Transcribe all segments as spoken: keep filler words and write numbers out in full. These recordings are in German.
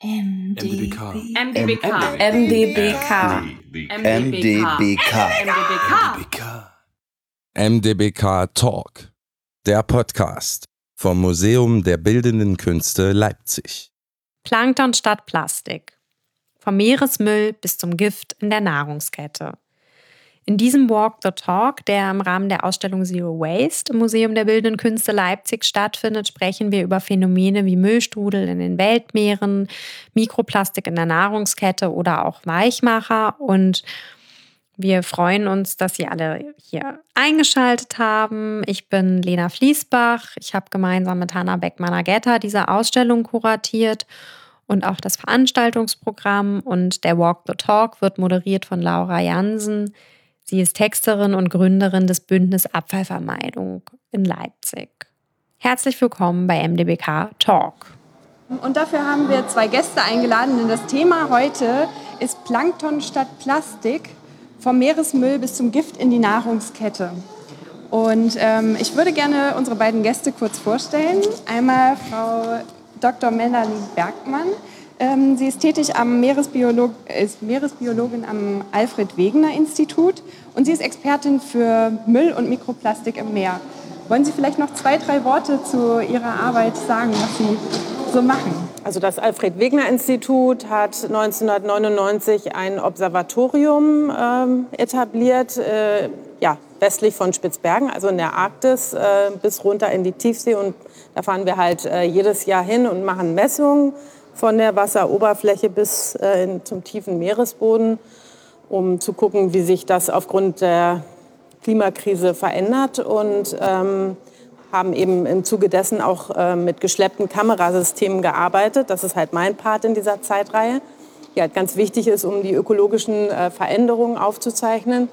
M D B K. M D B K. M D B K. M D B K. M D B K Talk, der Podcast vom Museum der Bildenden Künste Leipzig. Plankton statt Plastik. Vom Meeresmüll bis zum Gift in der Nahrungskette. In diesem Walk the Talk, der im Rahmen der Ausstellung Zero Waste im Museum der Bildenden Künste Leipzig stattfindet, sprechen wir über Phänomene wie Müllstrudel in den Weltmeeren, Mikroplastik in der Nahrungskette oder auch Weichmacher. Und wir freuen uns, dass Sie alle hier eingeschaltet haben. Ich bin Lena Fließbach. Ich habe gemeinsam mit Hanna Beckmann-Agetta diese Ausstellung kuratiert und auch das Veranstaltungsprogramm. Und der Walk the Talk wird moderiert von Laura Jansen. Sie ist Texterin und Gründerin des Bündnis Abfallvermeidung in Leipzig. Herzlich willkommen bei M D B K Talk. Und dafür haben wir zwei Gäste eingeladen, denn das Thema heute ist Plankton statt Plastik, vom Meeresmüll bis zum Gift in die Nahrungskette. Und ähm, ich würde gerne unsere beiden Gäste kurz vorstellen. Einmal Frau Doktor Melanie Bergmann. Ähm, sie ist tätig am Meeresbiolog- ist Meeresbiologin am Alfred-Wegener-Institut und sie ist Expertin für Müll und Mikroplastik im Meer. Wollen Sie vielleicht noch zwei, drei Worte zu Ihrer Arbeit sagen, was Sie so machen? Also das Alfred-Wegener-Institut hat neunzehnhundertneunundneunzig ein Observatorium ähm, etabliert, äh, ja, westlich von Spitzbergen, also in der Arktis, äh, bis runter in die Tiefsee. Und da fahren wir halt äh, jedes Jahr hin und machen Messungen von der Wasseroberfläche bis äh, in, zum tiefen Meeresboden, um zu gucken, wie sich das aufgrund der Klimakrise verändert. Und ähm, haben eben im Zuge dessen auch äh, mit geschleppten Kamerasystemen gearbeitet. Das ist halt mein Part in dieser Zeitreihe, die halt ganz wichtig ist, um die ökologischen äh, Veränderungen aufzuzeichnen.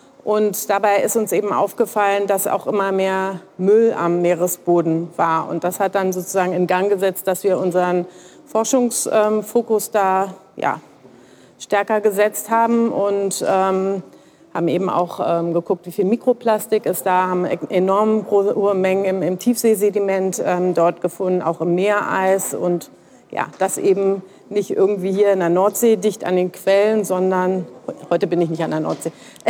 Und dabei ist uns eben aufgefallen, dass auch immer mehr Müll am Meeresboden war. Und das hat dann sozusagen in Gang gesetzt, dass wir unseren Forschungsfokus ähm, da ja, stärker gesetzt haben und ähm, haben eben auch ähm, geguckt, wie viel Mikroplastik ist da, haben enorm hohe Mengen im, im Tiefseesediment ähm, dort gefunden, auch im Meereis. Und ja, das eben nicht irgendwie hier in der Nordsee dicht an den Quellen, sondern, heute bin ich nicht an der Nordsee,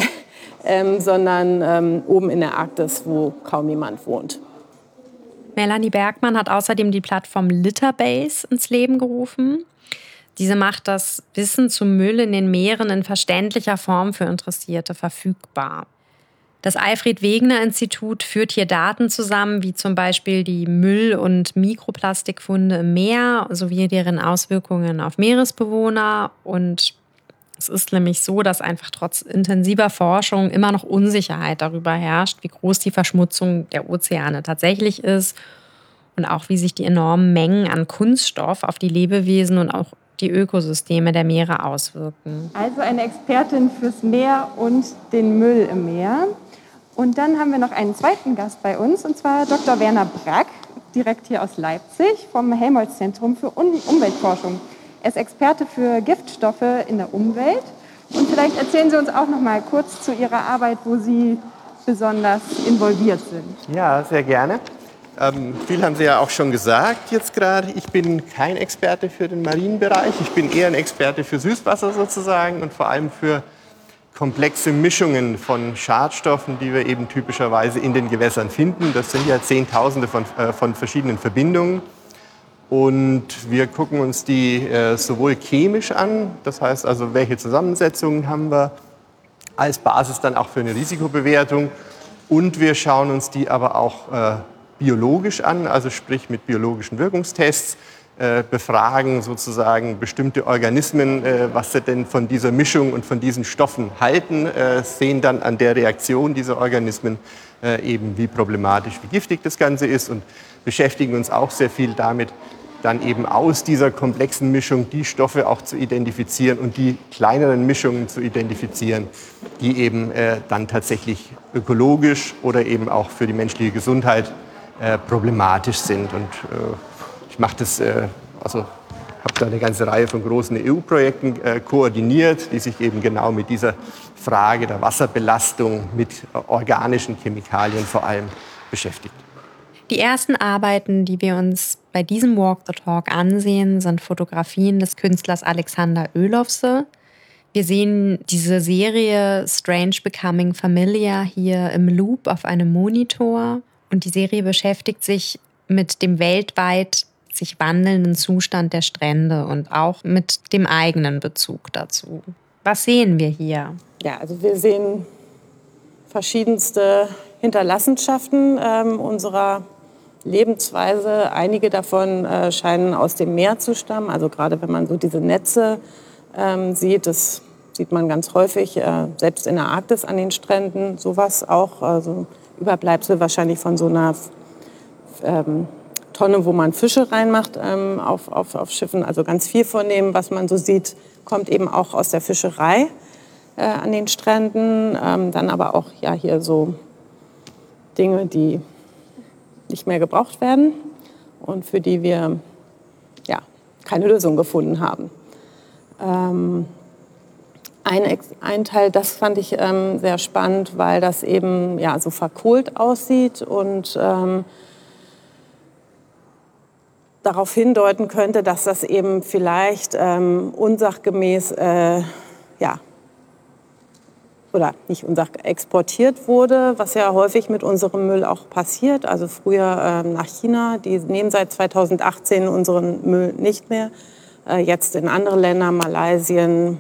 ähm, sondern ähm, oben in der Arktis, wo kaum jemand wohnt. Melanie Bergmann hat außerdem die Plattform Litterbase ins Leben gerufen. Diese macht das Wissen zum Müll in den Meeren in verständlicher Form für Interessierte verfügbar. Das Alfred-Wegener-Institut führt hier Daten zusammen, wie zum Beispiel die Müll- und Mikroplastikfunde im Meer sowie deren Auswirkungen auf Meeresbewohner. Und es ist nämlich so, dass einfach trotz intensiver Forschung immer noch Unsicherheit darüber herrscht, wie groß die Verschmutzung der Ozeane tatsächlich ist und auch wie sich die enormen Mengen an Kunststoff auf die Lebewesen und auch die Ökosysteme der Meere auswirken. Also eine Expertin fürs Meer und den Müll im Meer. Und dann haben wir noch einen zweiten Gast bei uns, und zwar Doktor Werner Brack, direkt hier aus Leipzig vom Helmholtz-Zentrum für Umweltforschung. Er ist Experte für Giftstoffe in der Umwelt. Und vielleicht erzählen Sie uns auch noch mal kurz zu Ihrer Arbeit, wo Sie besonders involviert sind. Ja, sehr gerne. Ähm, viel haben Sie ja auch schon gesagt jetzt gerade. Ich bin kein Experte für den Marinenbereich. Ich bin eher ein Experte für Süßwasser sozusagen und vor allem für komplexe Mischungen von Schadstoffen, die wir eben typischerweise in den Gewässern finden. Das sind ja Zehntausende von, äh, von verschiedenen Verbindungen. Und wir gucken uns die äh, sowohl chemisch an, das heißt also, welche Zusammensetzungen haben wir, als Basis dann auch für eine Risikobewertung. Und wir schauen uns die aber auch äh, biologisch an, also sprich mit biologischen Wirkungstests, äh, befragen sozusagen bestimmte Organismen, äh, was sie denn von dieser Mischung und von diesen Stoffen halten, äh, sehen dann an der Reaktion dieser Organismen äh, eben, wie problematisch, wie giftig das Ganze ist und beschäftigen uns auch sehr viel damit, dann eben aus dieser komplexen Mischung die Stoffe auch zu identifizieren und die kleineren Mischungen zu identifizieren, die eben äh, dann tatsächlich ökologisch oder eben auch für die menschliche Gesundheit äh, problematisch sind. Und äh, ich mache das, äh, also habe da eine ganze Reihe von großen E U-Projekten äh, koordiniert, die sich eben genau mit dieser Frage der Wasserbelastung mit äh, organischen Chemikalien vor allem beschäftigt. Die ersten Arbeiten, die wir uns bei diesem Walk the Talk ansehen, sind Fotografien des Künstlers Alexander Oelofse. Wir sehen diese Serie Strange Becoming Familiar hier im Loop auf einem Monitor. Und die Serie beschäftigt sich mit dem weltweit sich wandelnden Zustand der Strände und auch mit dem eigenen Bezug dazu. Was sehen wir hier? Ja, also wir sehen verschiedenste Hinterlassenschaften ähm, unserer Lebensweise. Einige davon äh, scheinen aus dem Meer zu stammen. Also gerade wenn man so diese Netze ähm, sieht, das sieht man ganz häufig, äh, selbst in der Arktis an den Stränden, sowas auch. Also Überbleibsel wahrscheinlich von so einer ähm, Tonne, wo man Fische reinmacht ähm, auf, auf, auf Schiffen. Also ganz viel von dem, was man so sieht, kommt eben auch aus der Fischerei äh, an den Stränden. Ähm, dann aber auch ja, hier so Dinge, die nicht mehr gebraucht werden und für die wir ja, keine Lösung gefunden haben. Ähm, ein, ein Teil, das fand ich ähm, sehr spannend, weil das eben ja, so verkohlt aussieht und ähm, darauf hindeuten könnte, dass das eben vielleicht ähm, unsachgemäß äh, ja, oder nicht unsach exportiert wurde, was ja häufig mit unserem Müll auch passiert. Also früher ähm, nach China, die nehmen seit zweitausendachtzehn unseren Müll nicht mehr. Äh, jetzt in andere Länder, Malaysia,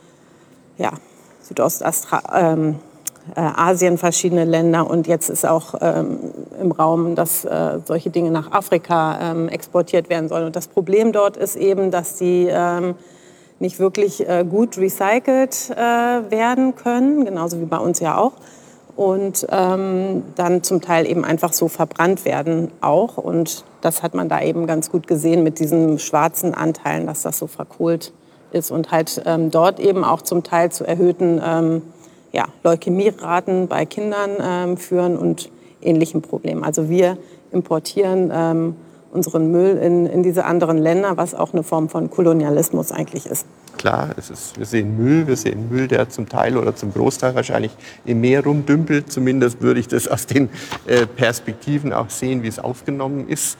ja, Südostasien, äh, Asien, verschiedene Länder. Und jetzt ist auch ähm, im Raum, dass äh, solche Dinge nach Afrika ähm, exportiert werden sollen. Und das Problem dort ist eben, dass die ähm, nicht wirklich äh, gut recycelt äh, werden können, genauso wie bei uns ja auch. Und ähm, dann zum Teil eben einfach so verbrannt werden auch. Und das hat man da eben ganz gut gesehen mit diesen schwarzen Anteilen, dass das so verkohlt ist und halt ähm, dort eben auch zum Teil zu erhöhten ähm, ja, Leukämieraten bei Kindern ähm, führen und ähnlichen Problemen. Also wir importieren ähm, unseren Müll in, in diese anderen Länder, was auch eine Form von Kolonialismus eigentlich ist. Klar, es ist, wir sehen Müll, wir sehen Müll, der zum Teil oder zum Großteil wahrscheinlich im Meer rumdümpelt. Zumindest würde ich das aus den äh, Perspektiven auch sehen, wie es aufgenommen ist.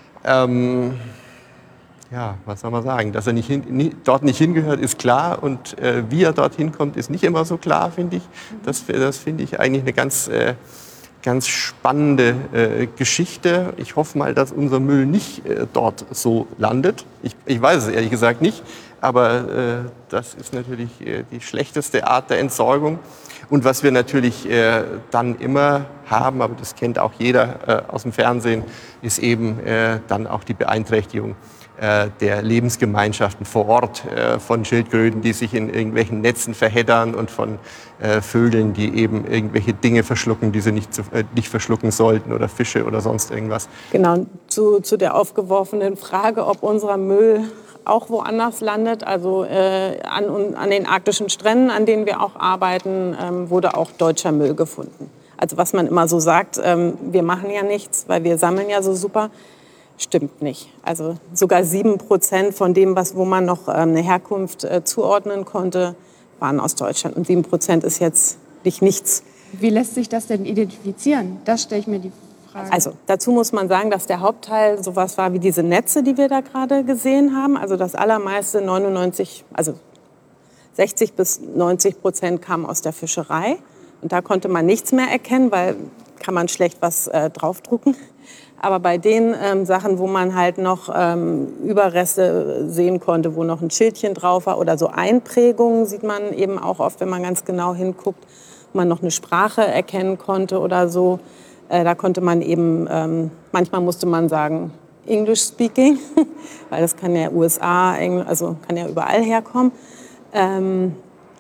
Ähm, ja, was soll man sagen? Dass er nicht hin, nie, dort nicht hingehört, ist klar. Und äh, wie er dorthin kommt, ist nicht immer so klar, finde ich. Das, das finde ich eigentlich eine ganz... Äh, Ganz spannende äh, Geschichte. Ich hoffe mal, dass unser Müll nicht äh, dort so landet. Ich, ich weiß es ehrlich gesagt nicht, aber äh, das ist natürlich äh, die schlechteste Art der Entsorgung. Und was wir natürlich äh, dann immer haben, aber das kennt auch jeder äh, aus dem Fernsehen, ist eben äh, dann auch die Beeinträchtigung der Lebensgemeinschaften vor Ort, von Schildkröten, die sich in irgendwelchen Netzen verheddern und von Vögeln, die eben irgendwelche Dinge verschlucken, die sie nicht, zu, nicht verschlucken sollten oder Fische oder sonst irgendwas. Genau, zu, zu der aufgeworfenen Frage, ob unser Müll auch woanders landet, also äh, an, an den arktischen Stränden, an denen wir auch arbeiten, ähm, wurde auch deutscher Müll gefunden. Also was man immer so sagt, ähm, wir machen ja nichts, weil wir sammeln ja so super. Stimmt nicht. Also sogar sieben Prozent von dem, was, wo man noch ähm, eine Herkunft äh, zuordnen konnte, waren aus Deutschland. Und sieben Prozent ist jetzt nicht nichts. Wie lässt sich das denn identifizieren? Das stelle ich mir die Frage. Also dazu muss man sagen, dass der Hauptteil sowas war wie diese Netze, die wir da gerade gesehen haben. Also das allermeiste, neunundneunzig, also sechzig bis neunzig Prozent kam aus der Fischerei. Und da konnte man nichts mehr erkennen, weil kann man schlecht was äh, draufdrucken. Aber bei den ähm, Sachen, wo man halt noch ähm, Überreste sehen konnte, wo noch ein Schildchen drauf war oder so Einprägungen, sieht man eben auch oft, wenn man ganz genau hinguckt, wo man noch eine Sprache erkennen konnte oder so. Äh, da konnte man eben, ähm, manchmal musste man sagen, English speaking, weil das kann ja U S A, Engl- also kann ja überall herkommen. Ähm,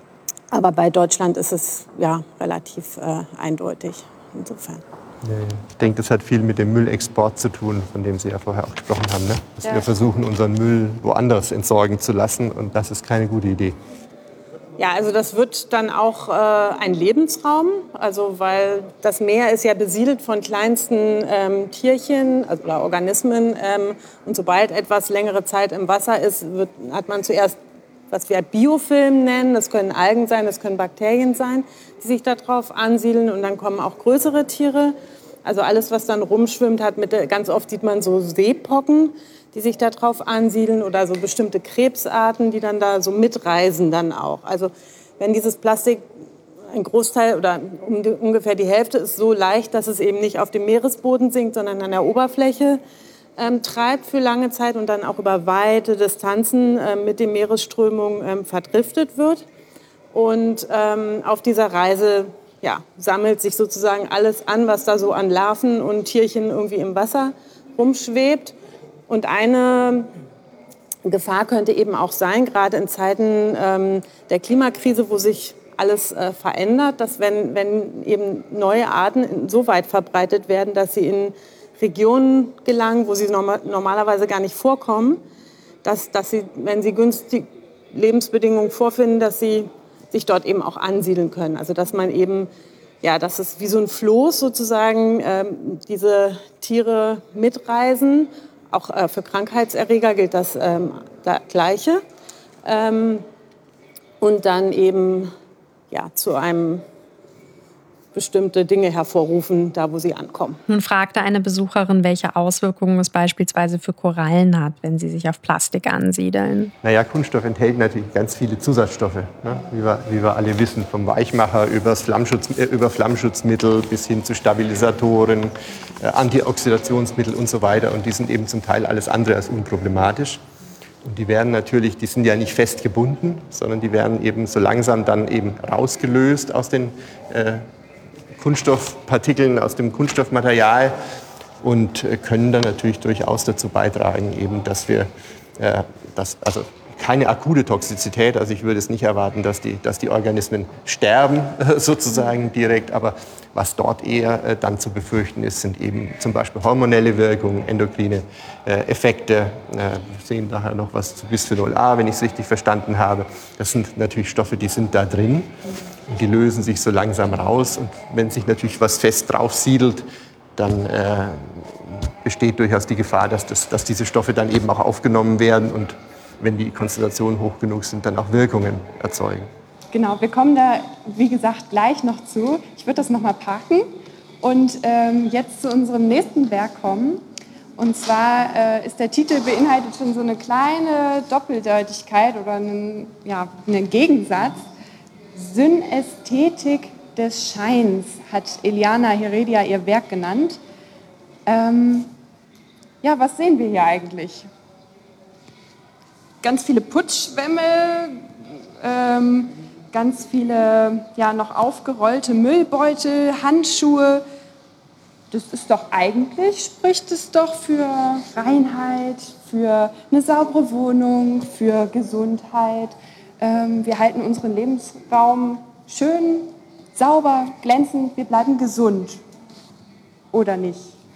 aber bei Deutschland ist es ja relativ äh, eindeutig insofern. Ich denke, das hat viel mit dem Müllexport zu tun, von dem Sie ja vorher auch gesprochen haben. Ne? Dass ja. wir versuchen, unseren Müll woanders entsorgen zu lassen. Und das ist keine gute Idee. Ja, also das wird dann auch äh, ein Lebensraum. Also weil das Meer ist ja besiedelt von kleinsten ähm, Tierchen also, oder Organismen. Ähm, und sobald etwas längere Zeit im Wasser ist, wird, hat man zuerst, was wir Biofilm nennen. Das können Algen sein, das können Bakterien sein, die sich darauf ansiedeln. Und dann kommen auch größere Tiere Also alles, was dann rumschwimmt, hat mit, ganz oft sieht man so Seepocken, die sich da drauf ansiedeln oder so bestimmte Krebsarten, die dann da so mitreisen dann auch. Also wenn dieses Plastik, ein Großteil oder um die, ungefähr die Hälfte ist so leicht, dass es eben nicht auf dem Meeresboden sinkt, sondern an der Oberfläche ähm, treibt für lange Zeit und dann auch über weite Distanzen äh, mit den Meeresströmungen ähm, verdriftet wird. Und ähm, auf dieser Reise ja, sammelt sich sozusagen alles an, was da so an Larven und Tierchen irgendwie im Wasser rumschwebt. Und eine Gefahr könnte eben auch sein, gerade in Zeiten ähm, der Klimakrise, wo sich alles äh, verändert, dass wenn, wenn eben neue Arten so weit verbreitet werden, dass sie in Regionen gelangen, wo sie norma- normalerweise gar nicht vorkommen, dass, dass sie, wenn sie günstige Lebensbedingungen vorfinden, dass sie sich dort eben auch ansiedeln können. Also dass man eben, ja, dass es wie so ein Floß sozusagen ähm, diese Tiere mitreisen. Auch äh, für Krankheitserreger gilt das ähm, das Gleiche. Ähm, und dann eben ja, zu einem bestimmte Dinge hervorrufen, da wo sie ankommen. Nun fragte eine Besucherin, welche Auswirkungen es beispielsweise für Korallen hat, wenn sie sich auf Plastik ansiedeln. Naja, Kunststoff enthält natürlich ganz viele Zusatzstoffe, ne? wie, wir, wie wir alle wissen, vom Weichmacher über, Flammschutz, äh, über Flammschutzmittel bis hin zu Stabilisatoren, äh, Antioxidationsmittel und so weiter. Und die sind eben zum Teil alles andere als unproblematisch. Und die werden natürlich, die sind ja nicht fest gebunden, sondern die werden eben so langsam dann eben rausgelöst aus den äh, Kunststoffpartikeln, aus dem Kunststoffmaterial und können dann natürlich durchaus dazu beitragen, eben, dass wir, äh, dass, also keine akute Toxizität, also ich würde es nicht erwarten, dass die, dass die Organismen sterben sozusagen direkt, aber was dort eher äh, dann zu befürchten ist, sind eben zum Beispiel hormonelle Wirkungen, endokrine äh, Effekte. Äh, wir sehen nachher noch was zu Bisphenol A, wenn ich es richtig verstanden habe. Das sind natürlich Stoffe, die sind da drin. Und die lösen sich so langsam raus. Und wenn sich natürlich was fest drauf siedelt, dann äh, besteht durchaus die Gefahr, dass, das, dass diese Stoffe dann eben auch aufgenommen werden und wenn die Konzentrationen hoch genug sind, dann auch Wirkungen erzeugen. Genau, wir kommen da, wie gesagt, gleich noch zu. Ich würde das noch mal parken und ähm, jetzt zu unserem nächsten Werk kommen. Und zwar äh, ist der Titel beinhaltet schon so eine kleine Doppeldeutigkeit oder einen, ja, einen Gegensatz. Synästhetik des Scheins hat Eliana Heredia ihr Werk genannt. Ähm, ja, was sehen wir hier eigentlich? Ganz viele Putzschwämme, ähm, ganz viele ja, noch aufgerollte Müllbeutel, Handschuhe. Das ist doch eigentlich, spricht es doch für Reinheit, für eine saubere Wohnung, für Gesundheit. Ähm, wir halten unseren Lebensraum schön, sauber, glänzend, wir bleiben gesund. Oder nicht?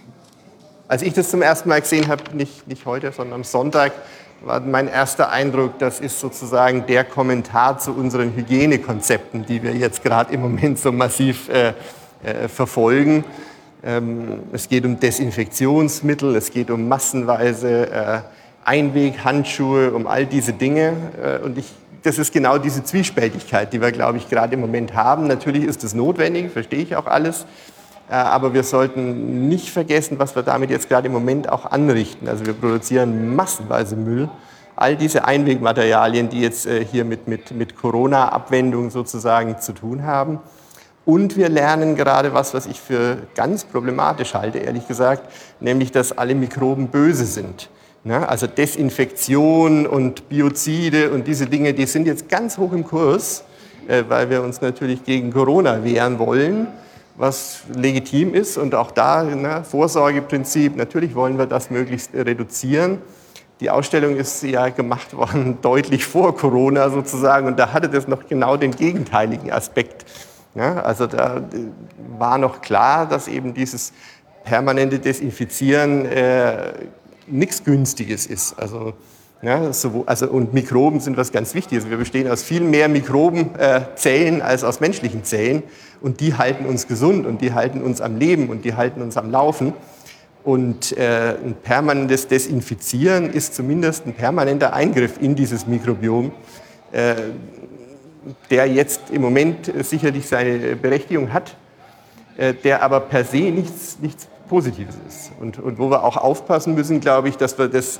Als ich das zum ersten Mal gesehen habe, nicht, nicht heute, sondern am Sonntag, war mein erster Eindruck, das ist sozusagen der Kommentar zu unseren Hygienekonzepten, die wir jetzt gerade im Moment so massiv äh, äh, verfolgen. Ähm, es geht um Desinfektionsmittel, es geht um massenweise äh, Einweghandschuhe, um all diese Dinge. Äh, und ich, das ist genau diese Zwiespältigkeit, die wir, glaube ich, gerade im Moment haben. Natürlich ist es notwendig, verstehe ich auch alles. Aber wir sollten nicht vergessen, was wir damit jetzt gerade im Moment auch anrichten. Also wir produzieren massenweise Müll. All diese Einwegmaterialien, die jetzt hier mit, mit, mit Corona-Abwendung sozusagen zu tun haben. Und wir lernen gerade was, was ich für ganz problematisch halte, ehrlich gesagt, nämlich, dass alle Mikroben böse sind. Also Desinfektion und Biozide und diese Dinge, die sind jetzt ganz hoch im Kurs, weil wir uns natürlich gegen Corona wehren wollen, was legitim ist und auch da, ne, Vorsorgeprinzip, natürlich wollen wir das möglichst reduzieren. Die Ausstellung ist ja gemacht worden deutlich vor Corona sozusagen und da hatte das noch genau den gegenteiligen Aspekt. Ja, also da war noch klar, dass eben dieses permanente Desinfizieren äh, nichts Günstiges ist. Also, ja, so, also, und Mikroben sind was ganz Wichtiges. Wir bestehen aus viel mehr Mikrobenzellen äh, als aus menschlichen Zellen. Und die halten uns gesund und die halten uns am Leben und die halten uns am Laufen. Und äh, ein permanentes Desinfizieren ist zumindest ein permanenter Eingriff in dieses Mikrobiom, äh, der jetzt im Moment sicherlich seine Berechtigung hat. äh, der aber per se nichts, nichts Positives ist. Und, und wo wir auch aufpassen müssen, glaube ich, dass wir das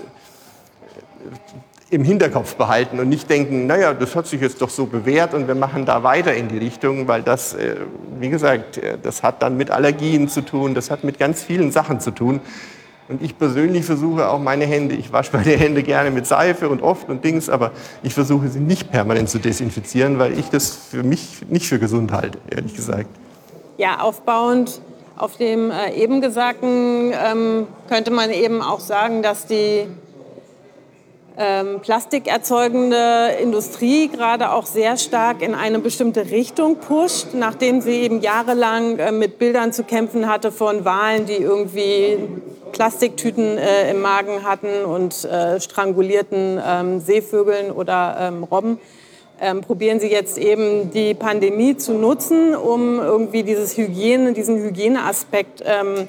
im Hinterkopf behalten und nicht denken, naja, das hat sich jetzt doch so bewährt und wir machen da weiter in die Richtung, weil das, äh, wie gesagt, äh, das hat dann mit Allergien zu tun, das hat mit ganz vielen Sachen zu tun. Und ich persönlich versuche auch meine Hände, ich wasche meine Hände gerne mit Seife und oft und Dings, aber ich versuche sie nicht permanent zu desinfizieren, weil ich das für mich nicht für gesund halte, ehrlich gesagt. Ja, aufbauend auf dem äh, eben Gesagten ähm, könnte man eben auch sagen, dass die ähm, plastikerzeugende Industrie gerade auch sehr stark in eine bestimmte Richtung pusht, nachdem sie eben jahrelang äh, mit Bildern zu kämpfen hatte von Walen, die irgendwie Plastiktüten äh, im Magen hatten und äh, strangulierten ähm, Seevögeln oder ähm, Robben. Ähm, probieren sie jetzt eben die Pandemie zu nutzen, um irgendwie dieses Hygiene, diesen Hygieneaspekt ähm,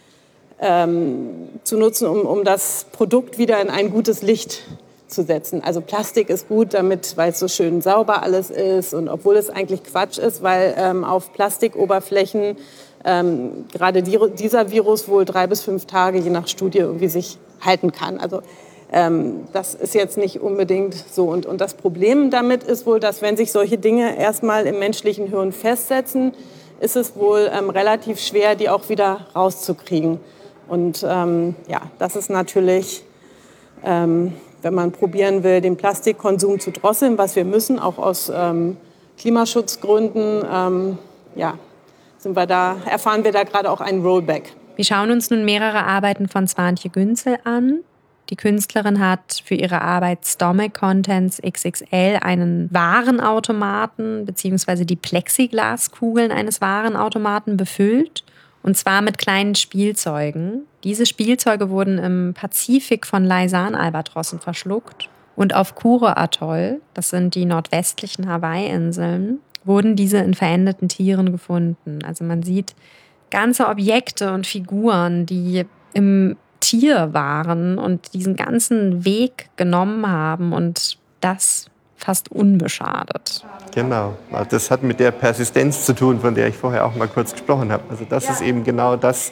ähm, zu nutzen, um, um das Produkt wieder in ein gutes Licht zu setzen. Also Plastik ist gut, damit, weil es so schön sauber alles ist und obwohl es eigentlich Quatsch ist, weil ähm, auf Plastikoberflächen ähm, gerade die, dieser Virus wohl drei bis fünf Tage je nach Studie irgendwie sich halten kann. Also ähm, das ist jetzt nicht unbedingt so. Und, und das Problem damit ist wohl, dass wenn sich solche Dinge erstmal im menschlichen Hirn festsetzen, ist es wohl ähm, relativ schwer, die auch wieder rauszukriegen. Und ähm, ja, das ist natürlich, ähm, wenn man probieren will, den Plastikkonsum zu drosseln, was wir müssen, auch aus ähm, Klimaschutzgründen, ähm, ja, sind wir da, erfahren wir da gerade auch einen Rollback. Wir schauen uns nun mehrere Arbeiten von Swantje Günzel an. Die Künstlerin hat für ihre Arbeit Stomach Contents X X L einen Warenautomaten bzw. die Plexiglaskugeln eines Warenautomaten befüllt. Und zwar mit kleinen Spielzeugen. Diese Spielzeuge wurden im Pazifik von Laysan-Albatrossen verschluckt. Und auf Kure-Atoll, das sind die nordwestlichen Hawaii-Inseln, wurden diese in verendeten Tieren gefunden. Also man sieht ganze Objekte und Figuren, die im Tier waren und diesen ganzen Weg genommen haben und das fast unbeschadet. Genau, das hat mit der Persistenz zu tun, von der ich vorher auch mal kurz gesprochen habe. Also das ja. ist eben genau das.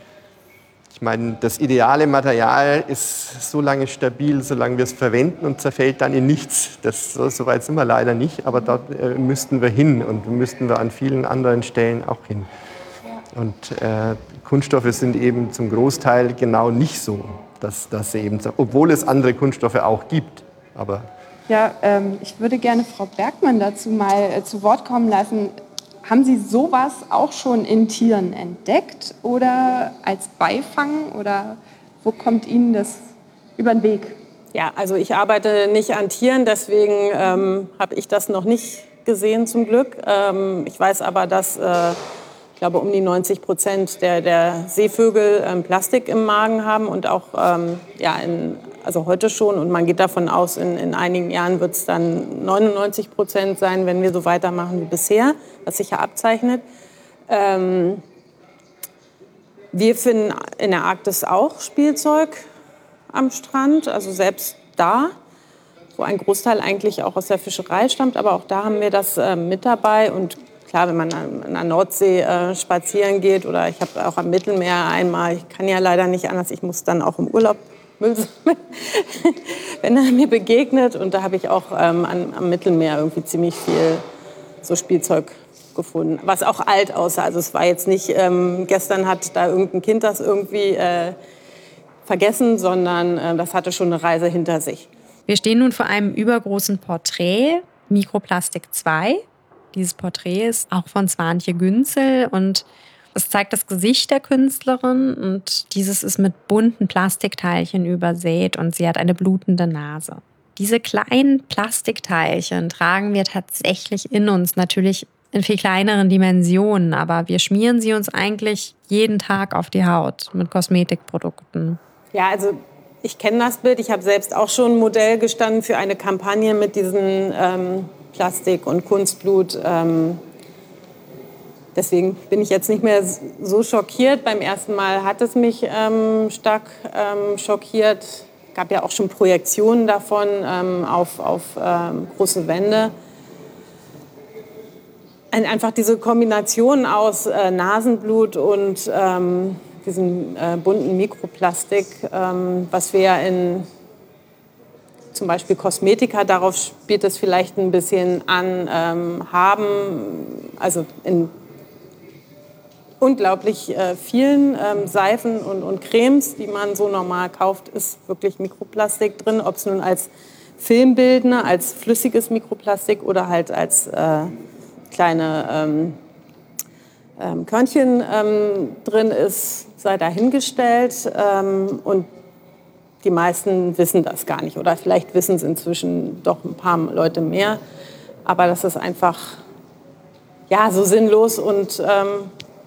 Ich meine, das ideale Material ist so lange stabil, solange wir es verwenden und zerfällt dann in nichts. Das, so weit sind wir leider nicht, aber dort äh, müssten wir hin und müssten wir an vielen anderen Stellen auch hin. Und äh, Kunststoffe sind eben zum Großteil genau nicht so, dass, dass sie eben, obwohl es andere Kunststoffe auch gibt. Aber ja, ähm, ich würde gerne Frau Bergmann dazu mal äh, zu Wort kommen lassen. Haben Sie sowas auch schon in Tieren entdeckt oder als Beifang oder wo kommt Ihnen das über den Weg? Ja, also ich arbeite nicht an Tieren, deswegen ähm, habe ich das noch nicht gesehen zum Glück. Ähm, ich weiß aber, dass äh, ich glaube um die neunzig Prozent der, der Seevögel ähm, Plastik im Magen haben und auch ähm, ja, in, also heute schon. Und man geht davon aus, in, in einigen Jahren wird es dann neunundneunzig Prozent sein, wenn wir so weitermachen wie bisher, was sich ja abzeichnet. Ähm, wir finden in der Arktis auch Spielzeug am Strand, also selbst da, wo ein Großteil eigentlich auch aus der Fischerei stammt. Aber auch da haben wir das äh, mit dabei. Und klar, wenn man an der Nordsee äh, spazieren geht oder ich habe auch am Mittelmeer einmal, ich kann ja leider nicht anders, ich muss dann auch im Urlaub Müll sammeln, wenn er mir begegnet. Und da habe ich auch ähm, an, am Mittelmeer irgendwie ziemlich viel so Spielzeug gefunden, was auch alt aussah. Also es war jetzt nicht, ähm, gestern hat da irgendein Kind das irgendwie äh, vergessen, sondern äh, das hatte schon eine Reise hinter sich. Wir stehen nun vor einem übergroßen Porträt, Mikroplastik zwei. Dieses Porträt ist auch von Swantje Günzel und es zeigt das Gesicht der Künstlerin und dieses ist mit bunten Plastikteilchen übersät und sie hat eine blutende Nase. Diese kleinen Plastikteilchen tragen wir tatsächlich in uns, natürlich in viel kleineren Dimensionen, aber wir schmieren sie uns eigentlich jeden Tag auf die Haut mit Kosmetikprodukten. Ja, also ich kenne das Bild. Ich habe selbst auch schon Modell gestanden für eine Kampagne mit diesen ähm, Plastik und Kunstblut. Ähm, deswegen bin ich jetzt nicht mehr so schockiert. Beim ersten Mal hat es mich ähm, stark ähm, schockiert. Es gab ja auch schon Projektionen davon ähm, auf, auf ähm, große Wände. einfach diese Kombination aus äh, Nasenblut und ähm, diesem äh, bunten Mikroplastik, ähm, was wir ja in zum Beispiel Kosmetika, darauf spielt es vielleicht ein bisschen an, ähm, haben, also in unglaublich äh, vielen ähm, Seifen und, und Cremes, die man so normal kauft, ist wirklich Mikroplastik drin, ob es nun als Filmbildner, als flüssiges Mikroplastik oder halt als äh, kleine ähm, ähm, Körnchen ähm, drin ist, sei dahingestellt. Ähm, und die meisten wissen das gar nicht. Oder vielleicht wissen es inzwischen doch ein paar Leute mehr. Aber das ist einfach ja, so sinnlos und ähm,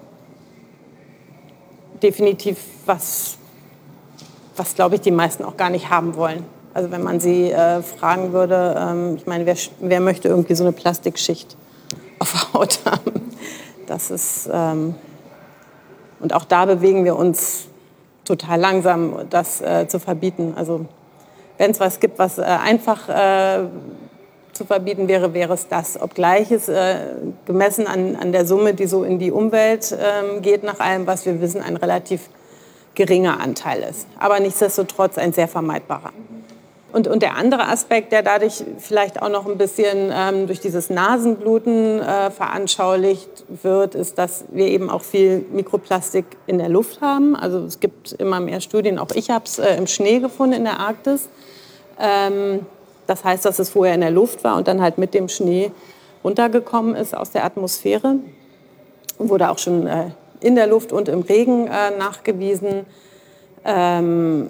definitiv was, was glaube ich, die meisten auch gar nicht haben wollen. Also wenn man sie äh, fragen würde, ähm, ich meine, wer, wer möchte irgendwie so eine Plastikschicht auf der Haut haben? Das ist, ähm, und auch da bewegen wir uns total langsam, das äh, zu verbieten. Also wenn es was gibt, was äh, einfach äh, zu verbieten wäre, wäre es das. Obgleich es äh, gemessen an, an der Summe, die so in die Umwelt äh, geht, nach allem, was wir wissen, ein relativ geringer Anteil ist. Aber nichtsdestotrotz ein sehr vermeidbarer. Und, und der andere Aspekt, der dadurch vielleicht auch noch ein bisschen ähm, durch dieses Nasenbluten äh, veranschaulicht wird, ist, dass wir eben auch viel Mikroplastik in der Luft haben. Also es gibt immer mehr Studien, auch ich habe es äh, im Schnee gefunden in der Arktis. Ähm, das heißt, dass es vorher in der Luft war und dann halt mit dem Schnee runtergekommen ist aus der Atmosphäre. Wurde auch schon äh, in der Luft und im Regen äh, nachgewiesen. Ähm,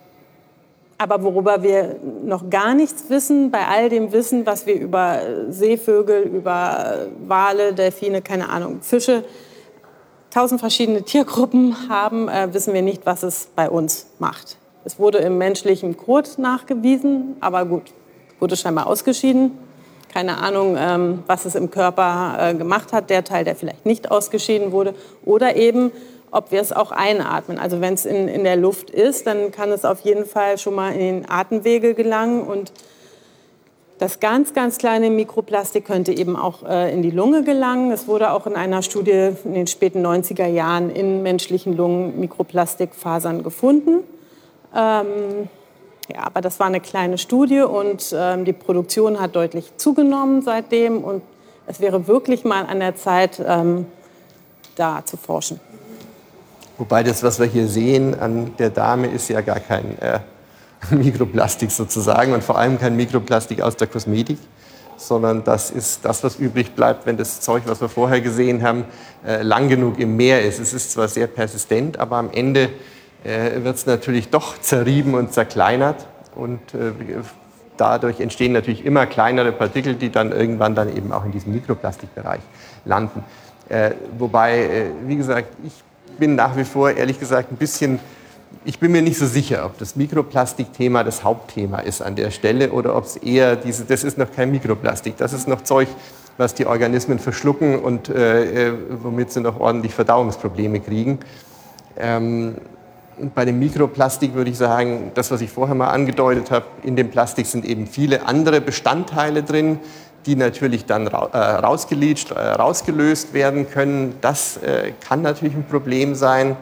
Aber worüber wir noch gar nichts wissen, bei all dem Wissen, was wir über Seevögel, über Wale, Delfine, keine Ahnung, Fische, tausend verschiedene Tiergruppen haben, äh, wissen wir nicht, was es bei uns macht. Es wurde im menschlichen Kot nachgewiesen, aber gut, wurde scheinbar ausgeschieden. Keine Ahnung, ähm, was es im Körper äh, gemacht hat, der Teil, der vielleicht nicht ausgeschieden wurde. Oder eben, ob wir es auch einatmen. Also wenn es in, in der Luft ist, dann kann es auf jeden Fall schon mal in den Atemwege gelangen. Und das ganz, ganz kleine Mikroplastik könnte eben auch äh, in die Lunge gelangen. Es wurde auch in einer Studie in den späten neunziger Jahren in menschlichen Lungen Mikroplastikfasern gefunden. Ähm, ja, aber das war eine kleine Studie und ähm, die Produktion hat deutlich zugenommen seitdem. Und es wäre wirklich mal an der Zeit, ähm, da zu forschen. Wobei das, was wir hier sehen an der Dame, ist ja gar kein äh, Mikroplastik sozusagen und vor allem kein Mikroplastik aus der Kosmetik, sondern das ist das, was übrig bleibt, wenn das Zeug, was wir vorher gesehen haben, äh, lang genug im Meer ist. Es ist zwar sehr persistent, aber am Ende äh, wird es natürlich doch zerrieben und zerkleinert und äh, dadurch entstehen natürlich immer kleinere Partikel, die dann irgendwann dann eben auch in diesem Mikroplastikbereich landen. Äh, wobei, äh, wie gesagt, ich bin nach wie vor, ehrlich gesagt, ein bisschen, ich bin mir nicht so sicher, ob das Mikroplastik-Thema das Hauptthema ist an der Stelle oder ob es eher diese, das ist noch kein Mikroplastik, das ist noch Zeug, was die Organismen verschlucken und äh, womit sie noch ordentlich Verdauungsprobleme kriegen. Ähm, bei dem Mikroplastik würde ich sagen, das, was ich vorher mal angedeutet habe, in dem Plastik sind eben viele andere Bestandteile drin, die natürlich dann rausgeleacht, rausgelöst werden können. Das äh, kann natürlich ein Problem sein.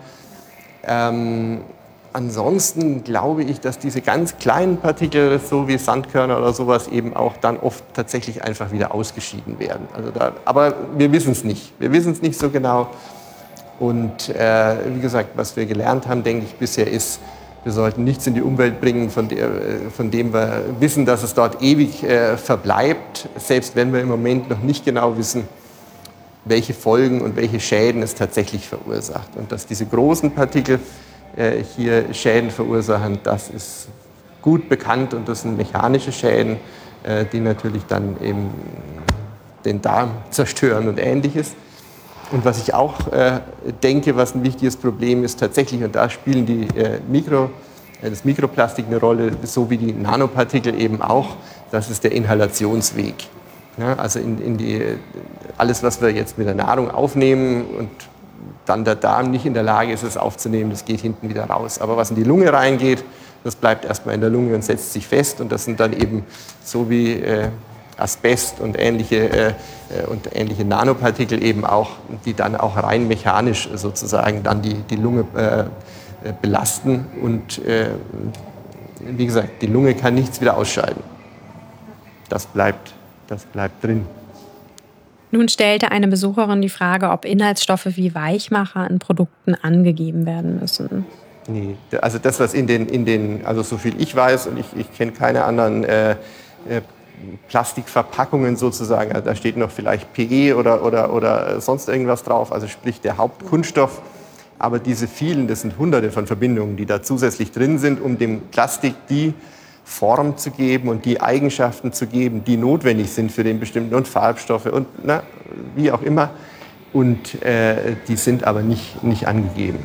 Ähm, ansonsten glaube ich, dass diese ganz kleinen Partikel, so wie Sandkörner oder sowas, eben auch dann oft tatsächlich einfach wieder ausgeschieden werden. Also da, aber wir wissen es nicht. Wir wissen es nicht so genau. Und äh, wie gesagt, was wir gelernt haben, denke ich, bisher ist, wir sollten nichts in die Umwelt bringen, von, der, von dem wir wissen, dass es dort ewig äh, verbleibt, selbst wenn wir im Moment noch nicht genau wissen, welche Folgen und welche Schäden es tatsächlich verursacht. Und dass diese großen Partikel äh, hier Schäden verursachen, das ist gut bekannt und das sind mechanische Schäden, äh, die natürlich dann eben den Darm zerstören und Ähnliches. Und was ich auch äh, denke, was ein wichtiges Problem ist tatsächlich, und da spielen die, äh, Mikro, äh, das Mikroplastik eine Rolle, so wie die Nanopartikel eben auch, das ist der Inhalationsweg. Ja, also in, in die, alles, was wir jetzt mit der Nahrung aufnehmen und dann der Darm nicht in der Lage ist, es aufzunehmen, das geht hinten wieder raus. Aber was in die Lunge reingeht, das bleibt erstmal in der Lunge und setzt sich fest. Und das sind dann eben, so wie äh, Asbest und ähnliche, äh, und ähnliche Nanopartikel eben auch, die dann auch rein mechanisch sozusagen dann die, die Lunge äh, belasten. Und äh, wie gesagt, die Lunge kann nichts wieder ausscheiden. Das bleibt, das bleibt drin. Nun stellte eine Besucherin die Frage, ob Inhaltsstoffe wie Weichmacher in Produkten angegeben werden müssen. Nee, also das, was in den, in den, also so viel ich weiß, und ich, ich kenne keine anderen äh, äh, Plastikverpackungen sozusagen, also da steht noch vielleicht P E oder, oder, oder sonst irgendwas drauf, also sprich der Hauptkunststoff. Aber diese vielen, das sind hunderte von Verbindungen, die da zusätzlich drin sind, um dem Plastik die Form zu geben und die Eigenschaften zu geben, die notwendig sind für den bestimmten, und Farbstoffe und na, wie auch immer. Und äh, die sind aber nicht, nicht angegeben.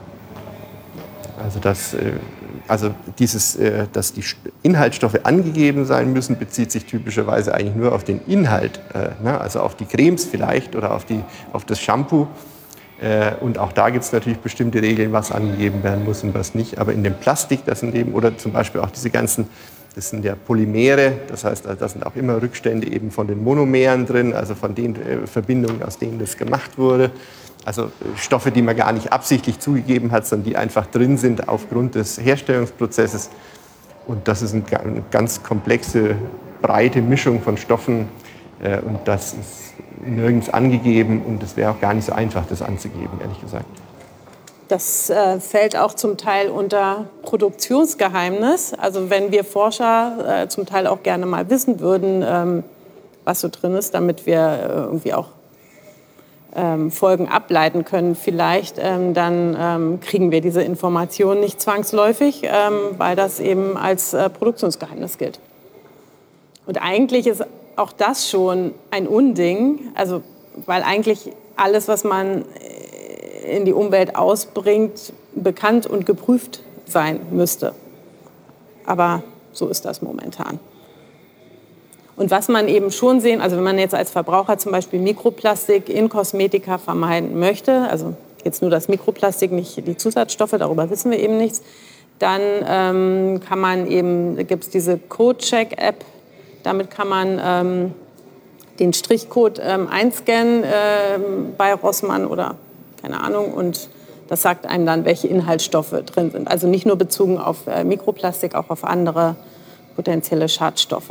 Also, das, äh, also dieses, äh, dass die Inhaltsstoffe angegeben sein müssen, bezieht sich typischerweise eigentlich nur auf den Inhalt, äh, na, also auf die Cremes vielleicht oder auf, die, auf das Shampoo. Äh, und auch da gibt es natürlich bestimmte Regeln, was angegeben werden muss und was nicht. Aber in dem Plastik, das sind eben, oder zum Beispiel auch diese ganzen, das sind ja Polymere, das heißt, da sind auch immer Rückstände eben von den Monomeren drin, also von den äh, Verbindungen, aus denen das gemacht wurde. Also äh, Stoffe, die man gar nicht absichtlich zugegeben hat, sondern die einfach drin sind aufgrund des Herstellungsprozesses. Und das ist eine, eine ganz komplexe, breite Mischung von Stoffen. Äh, und das ist nirgends angegeben, und es wäre auch gar nicht so einfach, das anzugeben, ehrlich gesagt. Das äh, fällt auch zum Teil unter Produktionsgeheimnis. Also wenn wir Forscher äh, zum Teil auch gerne mal wissen würden, ähm, was so drin ist, damit wir äh, irgendwie auch ähm, Folgen ableiten können vielleicht, ähm, dann ähm, kriegen wir diese Informationen nicht zwangsläufig, ähm, weil das eben als äh, Produktionsgeheimnis gilt. Und eigentlich ist auch das schon ein Unding, also weil eigentlich alles, was man in die Umwelt ausbringt, bekannt und geprüft sein müsste. Aber so ist das momentan. Und was man eben schon sehen, also wenn man jetzt als Verbraucher zum Beispiel Mikroplastik in Kosmetika vermeiden möchte, also jetzt nur das Mikroplastik, nicht die Zusatzstoffe, darüber wissen wir eben nichts, dann ähm, kann man eben, da gibt es diese Code-Check-App, damit kann man ähm, den Strichcode ähm, einscannen äh, bei Rossmann oder keine Ahnung, und das sagt einem dann, welche Inhaltsstoffe drin sind. Also nicht nur bezogen auf äh, Mikroplastik, auch auf andere potenzielle Schadstoffe.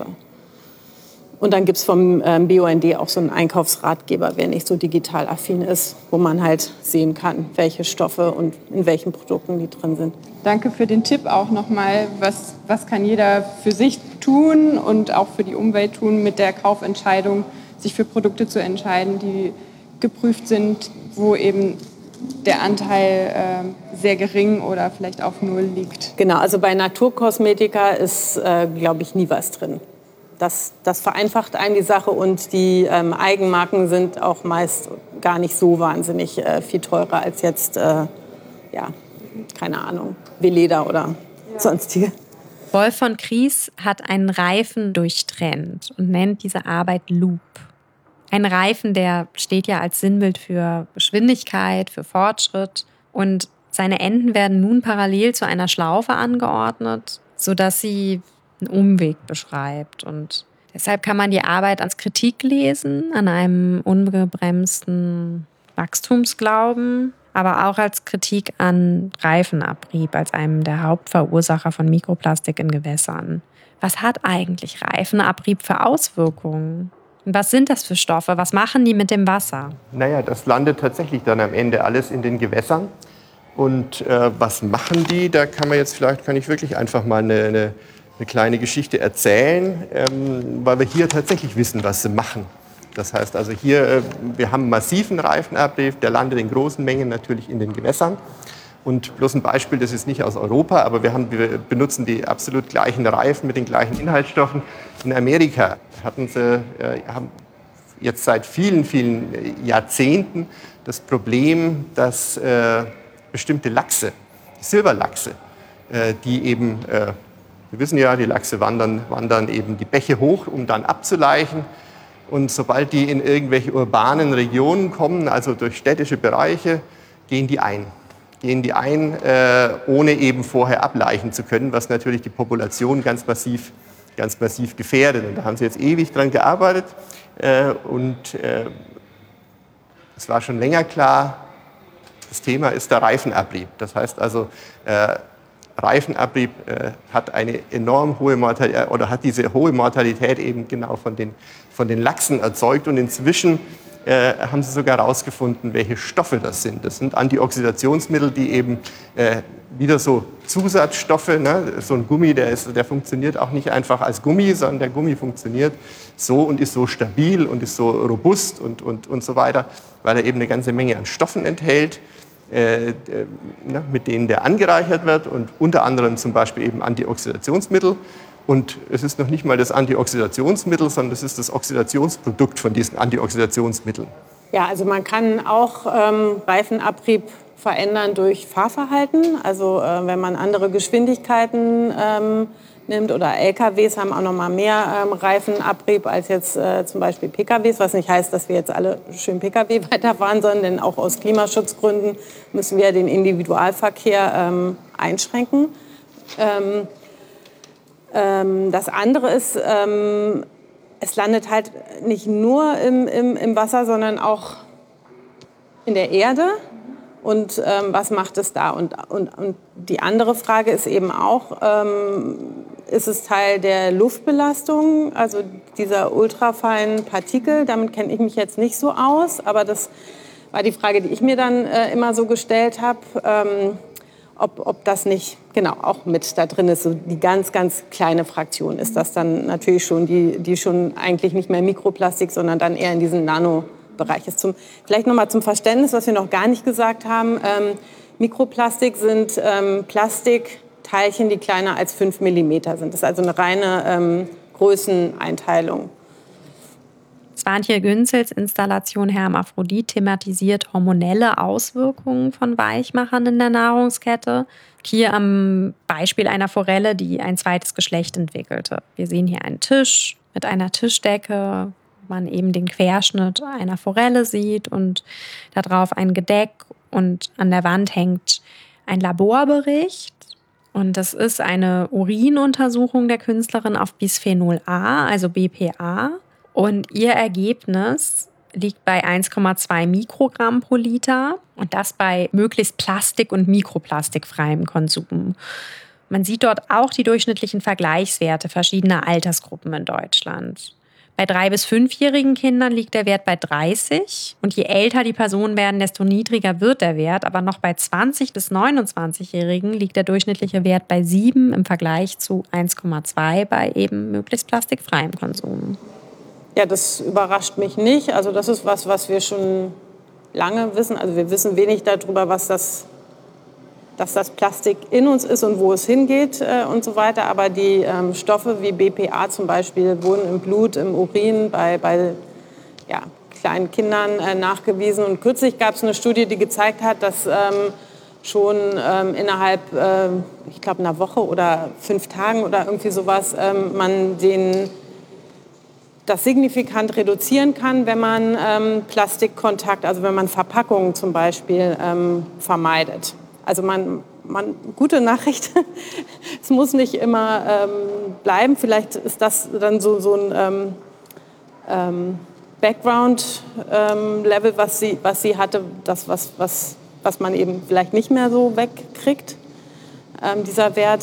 Und dann gibt es vom ähm, B U N D auch so einen Einkaufsratgeber, wer nicht so digital affin ist, wo man halt sehen kann, welche Stoffe und in welchen Produkten die drin sind. Danke für den Tipp auch nochmal. Was, was kann jeder für sich tun und auch für die Umwelt tun mit der Kaufentscheidung, sich für Produkte zu entscheiden, die geprüft sind, wo eben der Anteil äh, sehr gering oder vielleicht auf Null liegt. Genau, also bei Naturkosmetika ist, äh, glaube ich, nie was drin. Das, das vereinfacht einem die Sache, und die ähm, Eigenmarken sind auch meist gar nicht so wahnsinnig äh, viel teurer als jetzt, äh, ja, keine Ahnung, Veleda oder ja. sonstige. Wolf von Kries hat einen Reifen durchtrennt und nennt diese Arbeit Loop. Ein Reifen, der steht ja als Sinnbild für Geschwindigkeit, für Fortschritt, und seine Enden werden nun parallel zu einer Schlaufe angeordnet, sodass sie einen Umweg beschreibt. Und deshalb kann man die Arbeit als Kritik lesen an einem ungebremsten Wachstumsglauben, aber auch als Kritik an Reifenabrieb, als einem der Hauptverursacher von Mikroplastik in Gewässern. Was hat eigentlich Reifenabrieb für Auswirkungen? Und was sind das für Stoffe? Was machen die mit dem Wasser? Naja, das landet tatsächlich dann am Ende alles in den Gewässern. Und äh, was machen die? Da kann man jetzt vielleicht, kann ich wirklich einfach mal eine, eine, eine kleine Geschichte erzählen, ähm, weil wir hier tatsächlich wissen, was sie machen. Das heißt also hier, äh, wir haben massiven Reifenabrieb, der landet in großen Mengen natürlich in den Gewässern. Und bloß ein Beispiel, das ist nicht aus Europa, aber wir, haben, wir benutzen die absolut gleichen Reifen mit den gleichen Inhaltsstoffen. In Amerika hatten sie, äh, haben jetzt seit vielen, vielen Jahrzehnten das Problem, dass äh, bestimmte Lachse, Silberlachse, äh, die eben, äh, wir wissen ja, die Lachse wandern, wandern eben die Bäche hoch, um dann abzuleichen. Und sobald die in irgendwelche urbanen Regionen kommen, also durch städtische Bereiche, gehen die ein. gehen die ein, äh, ohne eben vorher ableichen zu können, was natürlich die Population ganz massiv ganz massiv gefährdet. Und da haben sie jetzt ewig dran gearbeitet. Äh, und äh, es war schon länger klar, das Thema ist der Reifenabrieb. Das heißt also, äh, Reifenabrieb äh, hat eine enorm hohe Mortalität oder hat diese hohe Mortalität eben genau von den, von den Lachsen erzeugt. Und inzwischen äh, haben sie sogar herausgefunden, welche Stoffe das sind. Das sind Antioxidationsmittel, die eben äh, wieder so Zusatzstoffe, ne? So ein Gummi, der, ist, der funktioniert auch nicht einfach als Gummi, sondern der Gummi funktioniert so und ist so stabil und ist so robust und, und, und so weiter, weil er eben eine ganze Menge an Stoffen enthält, Äh, äh, ne, mit denen der angereichert wird und unter anderem zum Beispiel eben Antioxidationsmittel. Und es ist noch nicht mal das Antioxidationsmittel, sondern es ist das Oxidationsprodukt von diesen Antioxidationsmitteln. Ja, also man kann auch ähm, Reifenabrieb verändern durch Fahrverhalten. Also äh, wenn man andere Geschwindigkeiten ähm, nimmt oder L K Ws haben auch noch mal mehr ähm, Reifenabrieb als jetzt äh, zum Beispiel P K Ws, was nicht heißt, dass wir jetzt alle schön P K W weiterfahren sollen, denn auch aus Klimaschutzgründen müssen wir den Individualverkehr ähm, einschränken. Ähm, ähm, das andere ist, ähm, es landet halt nicht nur im, im, im Wasser, sondern auch in der Erde. Und ähm, was macht es da? Und, und, und die andere Frage ist eben auch, ähm, ist es Teil der Luftbelastung, also dieser ultrafeinen Partikel? Damit kenne ich mich jetzt nicht so aus, aber das war die Frage, die ich mir dann äh, immer so gestellt habe, ähm, ob, ob das nicht genau auch mit da drin ist, so die ganz, ganz kleine Fraktion. Ist das dann natürlich schon, die, die schon eigentlich nicht mehr Mikroplastik, sondern dann eher in diesen Nano Bereich ist. Zum, vielleicht noch mal zum Verständnis, was wir noch gar nicht gesagt haben. Ähm, Mikroplastik sind ähm, Plastikteilchen, die kleiner als fünf Millimeter sind. Das ist also eine reine ähm, Größeneinteilung. Swantje Günzels Installation Hermaphrodit thematisiert hormonelle Auswirkungen von Weichmachern in der Nahrungskette. Hier am Beispiel einer Forelle, die ein zweites Geschlecht entwickelte. Wir sehen hier einen Tisch mit einer Tischdecke, man eben den Querschnitt einer Forelle sieht und darauf ein Gedeck und an der Wand hängt ein Laborbericht. Und das ist eine Urinuntersuchung der Künstlerin auf Bisphenol A, also B P A. Und ihr Ergebnis liegt bei eins Komma zwei Mikrogramm pro Liter und das bei möglichst plastik- und mikroplastikfreiem Konsum. Man sieht dort auch die durchschnittlichen Vergleichswerte verschiedener Altersgruppen in Deutschland. Bei drei- bis fünfjährigen Kindern liegt der Wert bei dreißig und je älter die Personen werden, desto niedriger wird der Wert. Aber noch bei zwanzig- bis neunundzwanzigjährigen liegt der durchschnittliche Wert bei sieben im Vergleich zu eins Komma zwei bei eben möglichst plastikfreiem Konsum. Ja, das überrascht mich nicht. Also das ist was, was wir schon lange wissen. Also wir wissen wenig darüber, was das, dass das Plastik in uns ist und wo es hingeht äh, und so weiter. Aber die ähm, Stoffe wie B P A zum Beispiel wurden im Blut, im Urin bei, bei ja, kleinen Kindern äh, nachgewiesen. Und kürzlich gab es eine Studie, die gezeigt hat, dass ähm, schon ähm, innerhalb, äh, ich glaube, einer Woche oder fünf Tagen oder irgendwie sowas, ähm, man den das signifikant reduzieren kann, wenn man ähm, Plastikkontakt, also wenn man Verpackungen zum Beispiel ähm, vermeidet. Also man, man gute Nachricht, es muss nicht immer ähm, bleiben. Vielleicht ist das dann so, so ein ähm, ähm, Background-Level, ähm, was sie, was sie hatte, das, was, was, was man eben vielleicht nicht mehr so wegkriegt, ähm, dieser Wert.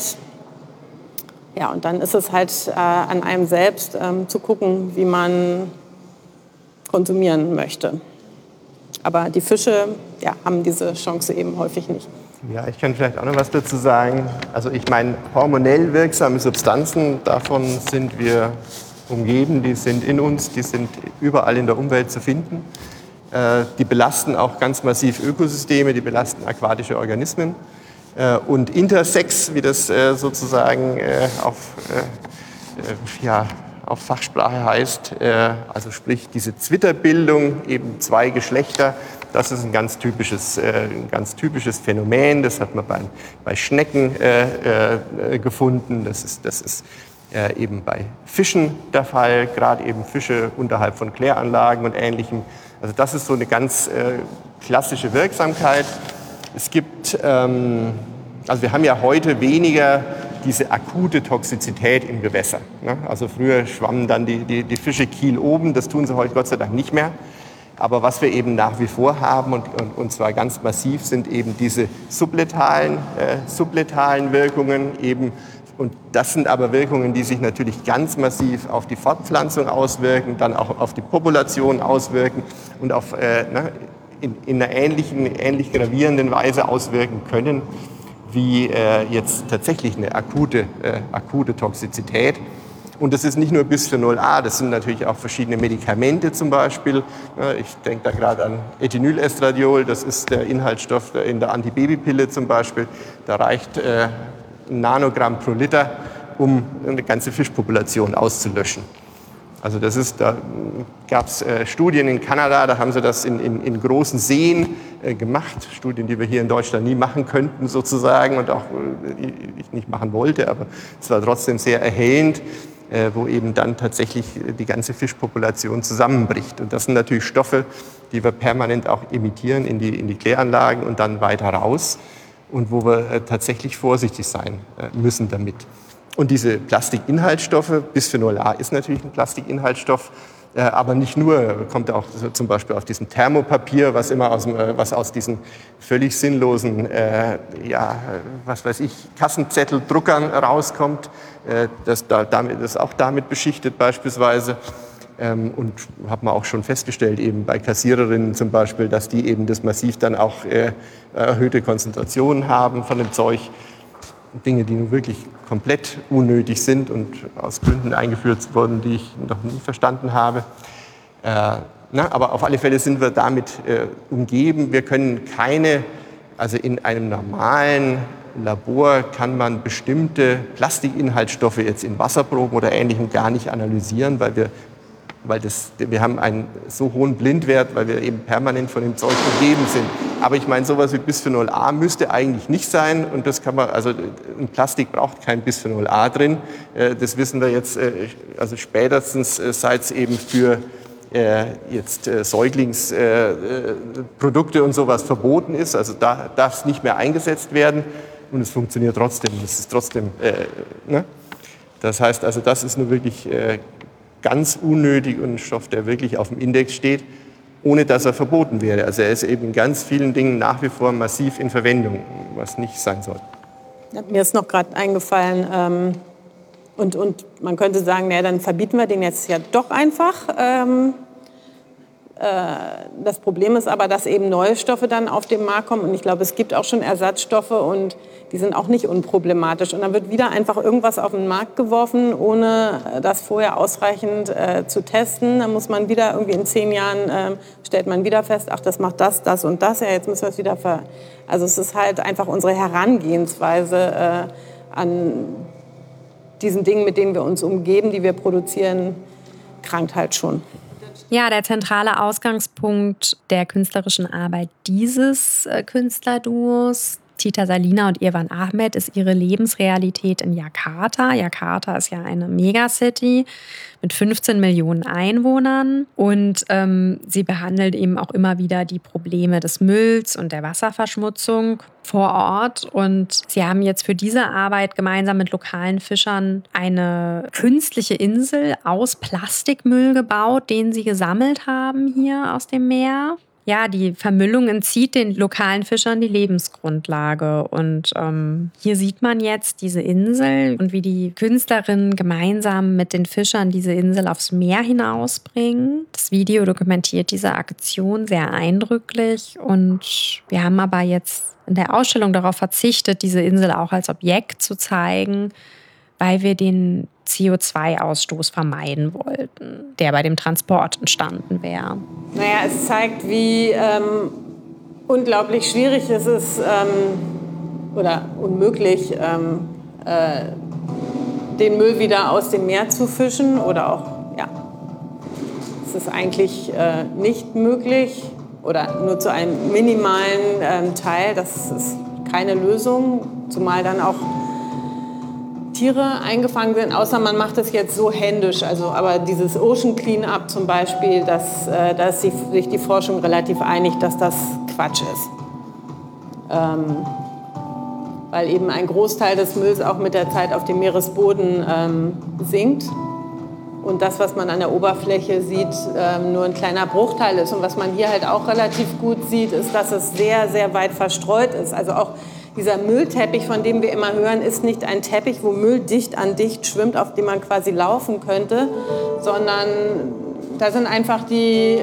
Ja, und dann ist es halt äh, an einem selbst ähm, zu gucken, wie man konsumieren möchte. Aber die Fische ja, haben diese Chance eben häufig nicht. Ja, ich kann vielleicht auch noch was dazu sagen. Also ich meine, hormonell wirksame Substanzen, davon sind wir umgeben, die sind in uns, die sind überall in der Umwelt zu finden. Äh, die belasten auch ganz massiv Ökosysteme, die belasten aquatische Organismen. Und Intersex, wie das sozusagen auf, ja, auf Fachsprache heißt, also sprich diese Zwitterbildung, eben zwei Geschlechter, das ist ein ganz typisches, ein ganz typisches Phänomen. Das hat man bei, bei Schnecken gefunden, das ist, das ist eben bei Fischen der Fall, gerade eben Fische unterhalb von Kläranlagen und Ähnlichem. Also das ist so eine ganz klassische Wirksamkeit. Es gibt, ähm, also wir haben ja heute weniger diese akute Toxizität im Gewässer. Ne? Also früher schwammen dann die, die, die Fische kiel oben, das tun sie heute Gott sei Dank nicht mehr. Aber was wir eben nach wie vor haben, und, und, und zwar ganz massiv, sind eben diese subletalen, äh, subletalen Wirkungen. Eben, und das sind aber Wirkungen, die sich natürlich ganz massiv auf die Fortpflanzung auswirken, dann auch auf die Population auswirken und auf, äh, ne, in, in einer ähnlichen, ähnlich gravierenden Weise auswirken können, wie äh, jetzt tatsächlich eine akute, äh, akute Toxizität. Und das ist nicht nur Bisphenol A, das sind natürlich auch verschiedene Medikamente zum Beispiel. Ich denke da gerade an Ethinylestradiol, das ist der Inhaltsstoff in der Antibabypille zum Beispiel. Da reicht äh, ein Nanogramm pro Liter, um eine ganze Fischpopulation auszulöschen. Also das ist, da gab es äh, Studien in Kanada, da haben sie das in, in, in großen Seen äh, gemacht. Studien, die wir hier in Deutschland nie machen könnten sozusagen und auch äh, ich nicht machen wollte, aber es war trotzdem sehr erhellend, äh, wo eben dann tatsächlich die ganze Fischpopulation zusammenbricht. Und das sind natürlich Stoffe, die wir permanent auch emittieren in die, in die Kläranlagen und dann weiter raus und wo wir äh, tatsächlich vorsichtig sein äh, müssen damit. Und diese Plastikinhaltsstoffe, Bisphenol A ist natürlich ein Plastikinhaltsstoff, äh, aber nicht nur, kommt auch so zum Beispiel auf diesem Thermopapier, was immer aus, dem, äh, was aus diesen völlig sinnlosen, äh, ja, was weiß ich, Kassenzetteldruckern rauskommt, äh, das, da, damit, das ist auch damit beschichtet beispielsweise. Ähm, und hat man auch schon festgestellt, eben bei Kassiererinnen zum Beispiel, dass die eben das massiv dann auch äh, erhöhte Konzentrationen haben von dem Zeug. Dinge, die nun wirklich komplett unnötig sind und aus Gründen eingeführt wurden, die ich noch nie verstanden habe. Äh, na, aber auf alle Fälle sind wir damit äh, umgeben. Wir können keine, also in einem normalen Labor kann man bestimmte Plastikinhaltsstoffe jetzt in Wasserproben oder Ähnlichem gar nicht analysieren, weil wir weil das, wir haben einen so hohen Blindwert, weil wir eben permanent von dem Zeug umgeben sind. Aber ich meine, sowas wie Bisphenol A müsste eigentlich nicht sein. Und das kann man, also ein Plastik braucht kein Bisphenol A drin. Das wissen wir jetzt, also spätestens seit es eben für jetzt Säuglingsprodukte und sowas verboten ist. Also da darf es nicht mehr eingesetzt werden. Und es funktioniert trotzdem. Das ist trotzdem, äh, ne? Das heißt, also das ist nur wirklich äh, ganz unnötig und ein Stoff, der wirklich auf dem Index steht, ohne dass er verboten wäre. Also er ist eben in ganz vielen Dingen nach wie vor massiv in Verwendung, was nicht sein soll. Ja, mir ist noch gerade eingefallen, ähm, und, und man könnte sagen, naja, dann verbieten wir den jetzt ja doch einfach. Ähm, äh, das Problem ist aber, dass eben neue Stoffe dann auf den Markt kommen. Und ich glaube, es gibt auch schon Ersatzstoffe und die sind auch nicht unproblematisch. Und dann wird wieder einfach irgendwas auf den Markt geworfen, ohne das vorher ausreichend äh, zu testen. Dann muss man wieder irgendwie in zehn Jahren, äh, stellt man wieder fest, ach, das macht das, das und das. Ja, jetzt müssen wir es wieder ver... Also es ist halt einfach unsere Herangehensweise äh, an diesen Dingen, mit denen wir uns umgeben, die wir produzieren, krankt halt schon. Ja, der zentrale Ausgangspunkt der künstlerischen Arbeit dieses äh, Künstlerduos, Tita Salina und Irwan Ahmed, ist ihre Lebensrealität in Jakarta. Jakarta ist ja eine Megacity mit fünfzehn Millionen Einwohnern und ähm, sie behandelt eben auch immer wieder die Probleme des Mülls und der Wasserverschmutzung vor Ort. Und sie haben jetzt für diese Arbeit gemeinsam mit lokalen Fischern eine künstliche Insel aus Plastikmüll gebaut, den sie gesammelt haben hier aus dem Meer. Ja, die Vermüllung entzieht den lokalen Fischern die Lebensgrundlage. Und ähm, hier sieht man jetzt diese Insel und wie die Künstlerinnen gemeinsam mit den Fischern diese Insel aufs Meer hinausbringen. Das Video dokumentiert diese Aktion sehr eindrücklich. Und wir haben aber jetzt in der Ausstellung darauf verzichtet, diese Insel auch als Objekt zu zeigen, weil wir den C O zwei Ausstoß vermeiden wollten, der bei dem Transport entstanden wäre. Naja, es zeigt, wie ähm, unglaublich schwierig es ist ähm, oder unmöglich, ähm, äh, den Müll wieder aus dem Meer zu fischen oder auch, ja, es ist eigentlich äh, nicht möglich oder nur zu einem minimalen ähm, Teil. Das ist keine Lösung, zumal dann auch Tiere eingefangen sind, außer man macht es jetzt so händisch. Also, aber dieses Ocean Cleanup zum Beispiel, das, äh, da ist sich die Forschung relativ einig, dass das Quatsch ist. Ähm, weil eben ein Großteil des Mülls auch mit der Zeit auf dem Meeresboden ähm, sinkt. Und das, was man an der Oberfläche sieht, ähm, nur ein kleiner Bruchteil ist. Und was man hier halt auch relativ gut sieht, ist, dass es sehr, sehr weit verstreut ist. Also auch dieser Müllteppich, von dem wir immer hören, ist nicht ein Teppich, wo Müll dicht an dicht schwimmt, auf dem man quasi laufen könnte, sondern da sind einfach die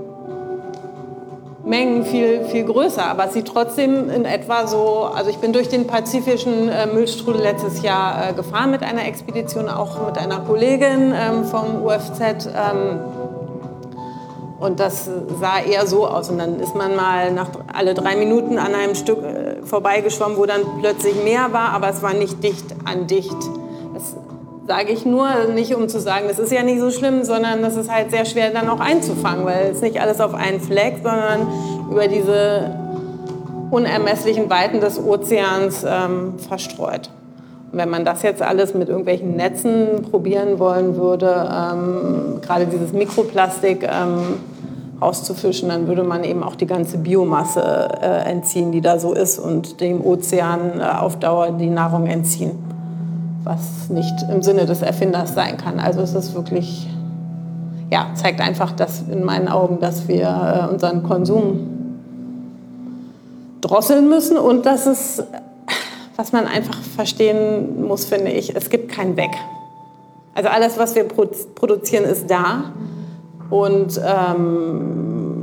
Mengen viel, viel größer. Aber es sieht trotzdem in etwa so, also ich bin durch den pazifischen äh, Müllstrudel letztes Jahr äh, gefahren mit einer Expedition, auch mit einer Kollegin ähm, vom U F Z. Ähm, und das sah eher so aus. Und dann ist man mal nach alle drei Minuten an einem Stück äh, vorbeigeschwommen, wo dann plötzlich mehr war, aber es war nicht dicht an dicht. Das sage ich nur, nicht um zu sagen, das ist ja nicht so schlimm, sondern das ist halt sehr schwer dann auch einzufangen, weil es nicht alles auf einen Fleck, sondern über diese unermesslichen Weiten des Ozeans ähm, verstreut. Und wenn man das jetzt alles mit irgendwelchen Netzen probieren wollen würde, ähm, gerade dieses Mikroplastik ähm, rauszufischen, dann würde man eben auch die ganze Biomasse äh, entziehen, die da so ist, und dem Ozean äh, auf Dauer die Nahrung entziehen, was nicht im Sinne des Erfinders sein kann. Also es ist wirklich, ja, zeigt einfach, dass in meinen Augen, dass wir äh, unseren Konsum drosseln müssen und dass es, was man einfach verstehen muss, finde ich, es gibt kein Weg. Also alles, was wir produzieren, ist da und ähm,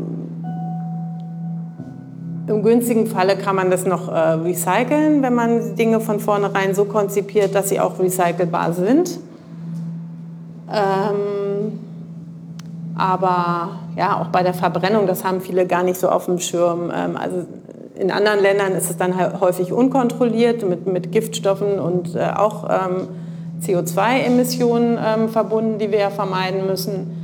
im günstigen Falle kann man das noch äh, recyceln, wenn man Dinge von vornherein so konzipiert, dass sie auch recycelbar sind. Ähm, aber ja, auch bei der Verbrennung, das haben viele gar nicht so auf dem Schirm. Ähm, also in anderen Ländern ist es dann halt häufig unkontrolliert mit, mit Giftstoffen und äh, auch ähm, C O zwei Emissionen ähm, verbunden, die wir ja vermeiden müssen.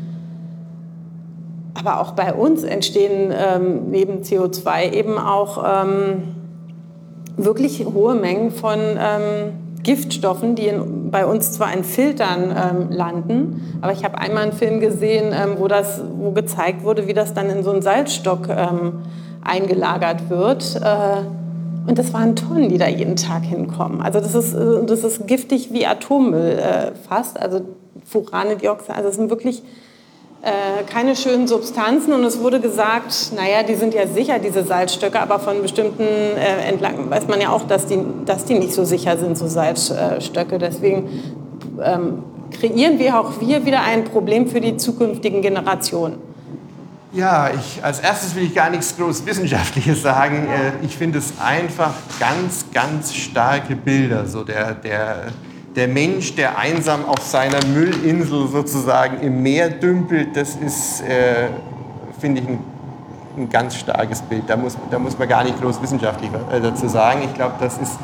Aber auch bei uns entstehen ähm, neben C O zwei eben auch ähm, wirklich hohe Mengen von ähm, Giftstoffen, die in, bei uns zwar in Filtern ähm, landen, aber ich habe einmal einen Film gesehen, ähm, wo, das, wo gezeigt wurde, wie das dann in so einen Salzstock ähm, eingelagert wird. Äh, und das waren Tonnen, die da jeden Tag hinkommen. Also das ist, das ist giftig wie Atommüll äh, fast, also Furanedioxid, also es sind wirklich Äh, keine schönen Substanzen, und es wurde gesagt, naja, die sind ja sicher, diese Salzstöcke, aber von bestimmten äh, entlang weiß man ja auch, dass die, dass die nicht so sicher sind, so Salzstöcke. Deswegen ähm, kreieren wir auch wir wieder ein Problem für die zukünftigen Generationen. Ja, ich, als erstes will ich gar nichts groß Wissenschaftliches sagen. Äh, ich finde es einfach ganz, ganz starke Bilder, so der, der Der Mensch, der einsam auf seiner Müllinsel sozusagen im Meer dümpelt, das ist, äh, finde ich, ein, ein ganz starkes Bild. Da muss, da muss man gar nicht groß wissenschaftlich dazu sagen. Ich glaube, das ist,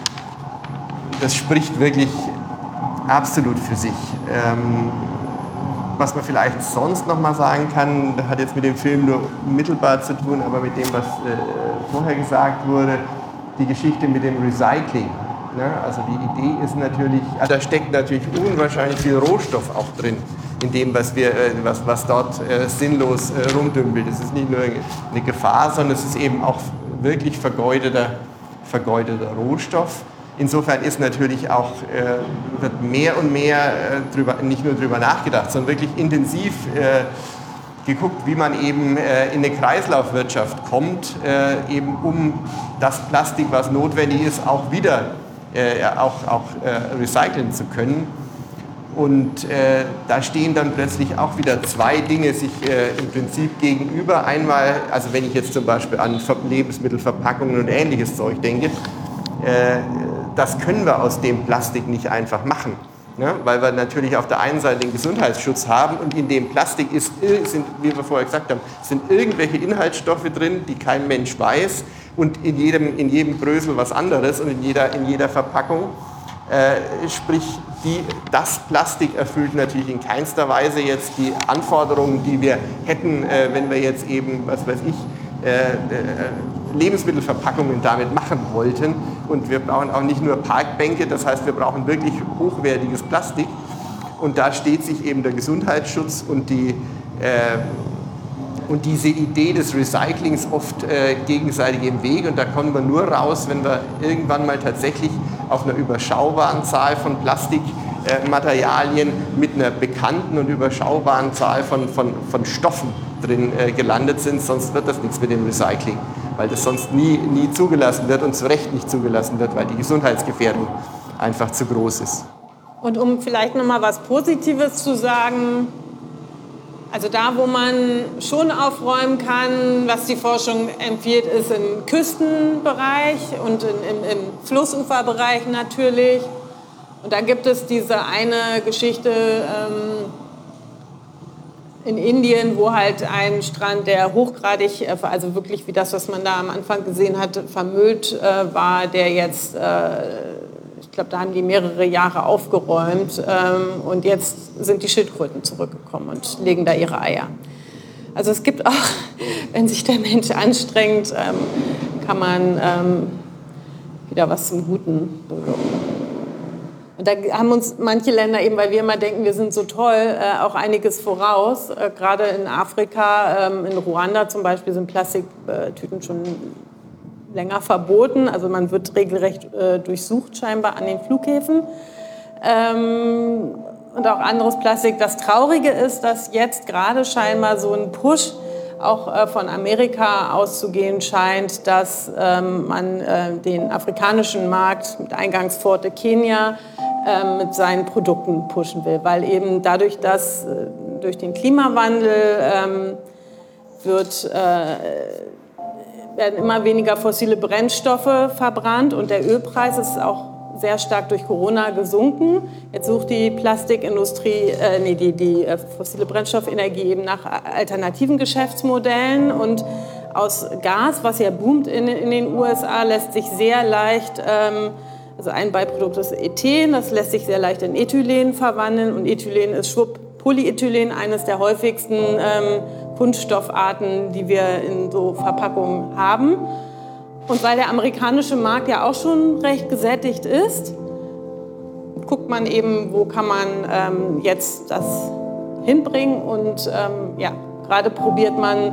das spricht wirklich absolut für sich. Ähm, was man vielleicht sonst noch mal sagen kann, das hat jetzt mit dem Film nur mittelbar zu tun, aber mit dem, was äh, vorher gesagt wurde, die Geschichte mit dem Recycling. Also die Idee ist natürlich, also da steckt natürlich unwahrscheinlich viel Rohstoff auch drin, in dem, was, wir, was, was dort äh, sinnlos äh, rumdümpelt. Es ist nicht nur eine Gefahr, sondern es ist eben auch wirklich vergeudeter, vergeudeter Rohstoff. Insofern ist natürlich auch, äh, wird mehr und mehr äh, drüber, nicht nur darüber nachgedacht, sondern wirklich intensiv äh, geguckt, wie man eben äh, in eine Kreislaufwirtschaft kommt, äh, eben um das Plastik, was notwendig ist, auch wieder Äh, auch, auch äh, recyceln zu können. Und äh, da stehen dann plötzlich auch wieder zwei Dinge sich äh, im Prinzip gegenüber. Einmal, also wenn ich jetzt zum Beispiel an Lebensmittelverpackungen und ähnliches Zeug denke, äh, das können wir aus dem Plastik nicht einfach machen. Ne? Weil wir natürlich auf der einen Seite den Gesundheitsschutz haben und in dem Plastik ist, sind, wie wir vorher gesagt haben, sind irgendwelche Inhaltsstoffe drin, die kein Mensch weiß, und in jedem, in jedem Brösel was anderes und in jeder, in jeder Verpackung. Äh, sprich, die, das Plastik erfüllt natürlich in keinster Weise jetzt die Anforderungen, die wir hätten, äh, wenn wir jetzt eben, was weiß ich, äh, äh, Lebensmittelverpackungen damit machen wollten. Und wir brauchen auch nicht nur Parkbänke, das heißt, wir brauchen wirklich hochwertiges Plastik. Und da steht sich eben der Gesundheitsschutz und die, äh, und diese Idee des Recyclings oft äh, gegenseitig im Weg. Und da kommen wir nur raus, wenn wir irgendwann mal tatsächlich auf einer überschaubaren Zahl von Plastikmaterialien mit einer bekannten und überschaubaren Zahl von, von, von Stoffen drin äh, gelandet sind. Sonst wird das nichts mit dem Recycling, weil das sonst nie, nie zugelassen wird und zu Recht nicht zugelassen wird, weil die Gesundheitsgefährdung einfach zu groß ist. Und um vielleicht noch mal was Positives zu sagen, also da, wo man schon aufräumen kann, was die Forschung empfiehlt, ist im Küstenbereich und in, im, im Flussuferbereich natürlich. Und da gibt es diese eine Geschichte ähm, in Indien, wo halt ein Strand, der hochgradig, also wirklich wie das, was man da am Anfang gesehen hat, vermüllt äh, war, der jetzt... Äh, Ich glaube, da haben die mehrere Jahre aufgeräumt ähm, und jetzt sind die Schildkröten zurückgekommen und legen da ihre Eier. Also es gibt auch, wenn sich der Mensch anstrengt, ähm, kann man ähm, wieder was zum Guten bewirken. Und da haben uns manche Länder eben, weil wir immer denken, wir sind so toll, äh, auch einiges voraus. Äh, gerade in Afrika, ähm, in Ruanda zum Beispiel, sind Plastiktüten schon länger verboten. Also man wird regelrecht äh, durchsucht scheinbar an den Flughäfen. Ähm, und auch anderes Plastik. Das Traurige ist, dass jetzt gerade scheinbar so ein Push auch äh, von Amerika auszugehen scheint, dass ähm, man äh, den afrikanischen Markt mit Eingangspforte Kenia äh, mit seinen Produkten pushen will. Weil eben dadurch, dass äh, durch den Klimawandel ähm, wird äh, werden immer weniger fossile Brennstoffe verbrannt und der Ölpreis ist auch sehr stark durch Corona gesunken. Jetzt sucht die Plastikindustrie, äh, nee, die, die äh, fossile Brennstoffenergie eben nach alternativen Geschäftsmodellen und aus Gas, was ja boomt in, in den U S A, lässt sich sehr leicht, ähm, also ein Beiprodukt ist Ethen, das lässt sich sehr leicht in Ethylen verwandeln und Ethylen ist schwupp Polyethylen, eines der häufigsten ähm, Kunststoffarten, die wir in so Verpackungen haben. Und weil der amerikanische Markt ja auch schon recht gesättigt ist, guckt man eben, wo kann man ähm, jetzt das hinbringen. Und ähm, ja, gerade probiert man,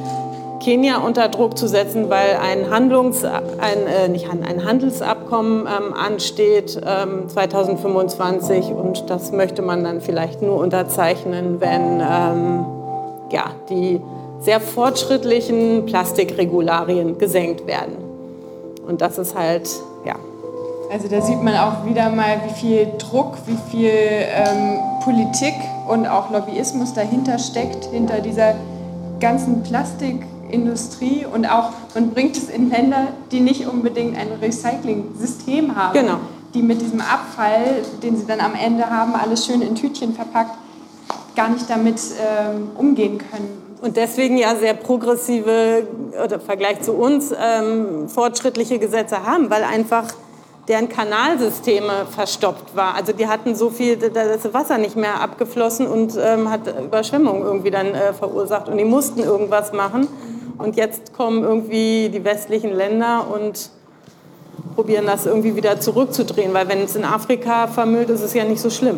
Kenia unter Druck zu setzen, weil ein, Handlungs-, ein, äh, nicht ein Handelsabkommen ähm, ansteht ähm, zweitausendfünfundzwanzig und das möchte man dann vielleicht nur unterzeichnen, wenn ähm, ja, die sehr fortschrittlichen Plastikregularien gesenkt werden. Und das ist halt, ja. Also da sieht man auch wieder mal, wie viel Druck, wie viel ähm, Politik und auch Lobbyismus dahinter steckt, hinter dieser ganzen Plastikindustrie und auch, man bringt es in Länder, die nicht unbedingt ein Recycling-System haben, genau. Die mit diesem Abfall, den sie dann am Ende haben, alles schön in Tütchen verpackt, gar nicht damit ähm, umgehen können. Und deswegen ja sehr progressive, oder im Vergleich zu uns, ähm, fortschrittliche Gesetze haben, weil einfach deren Kanalsysteme verstopft war. Also die hatten so viel, das Wasser nicht mehr abgeflossen und ähm, hat Überschwemmungen irgendwie dann äh, verursacht. Und die mussten irgendwas machen. Und jetzt kommen irgendwie die westlichen Länder und probieren das irgendwie wieder zurückzudrehen. Weil wenn es in Afrika vermüllt, ist es ja nicht so schlimm.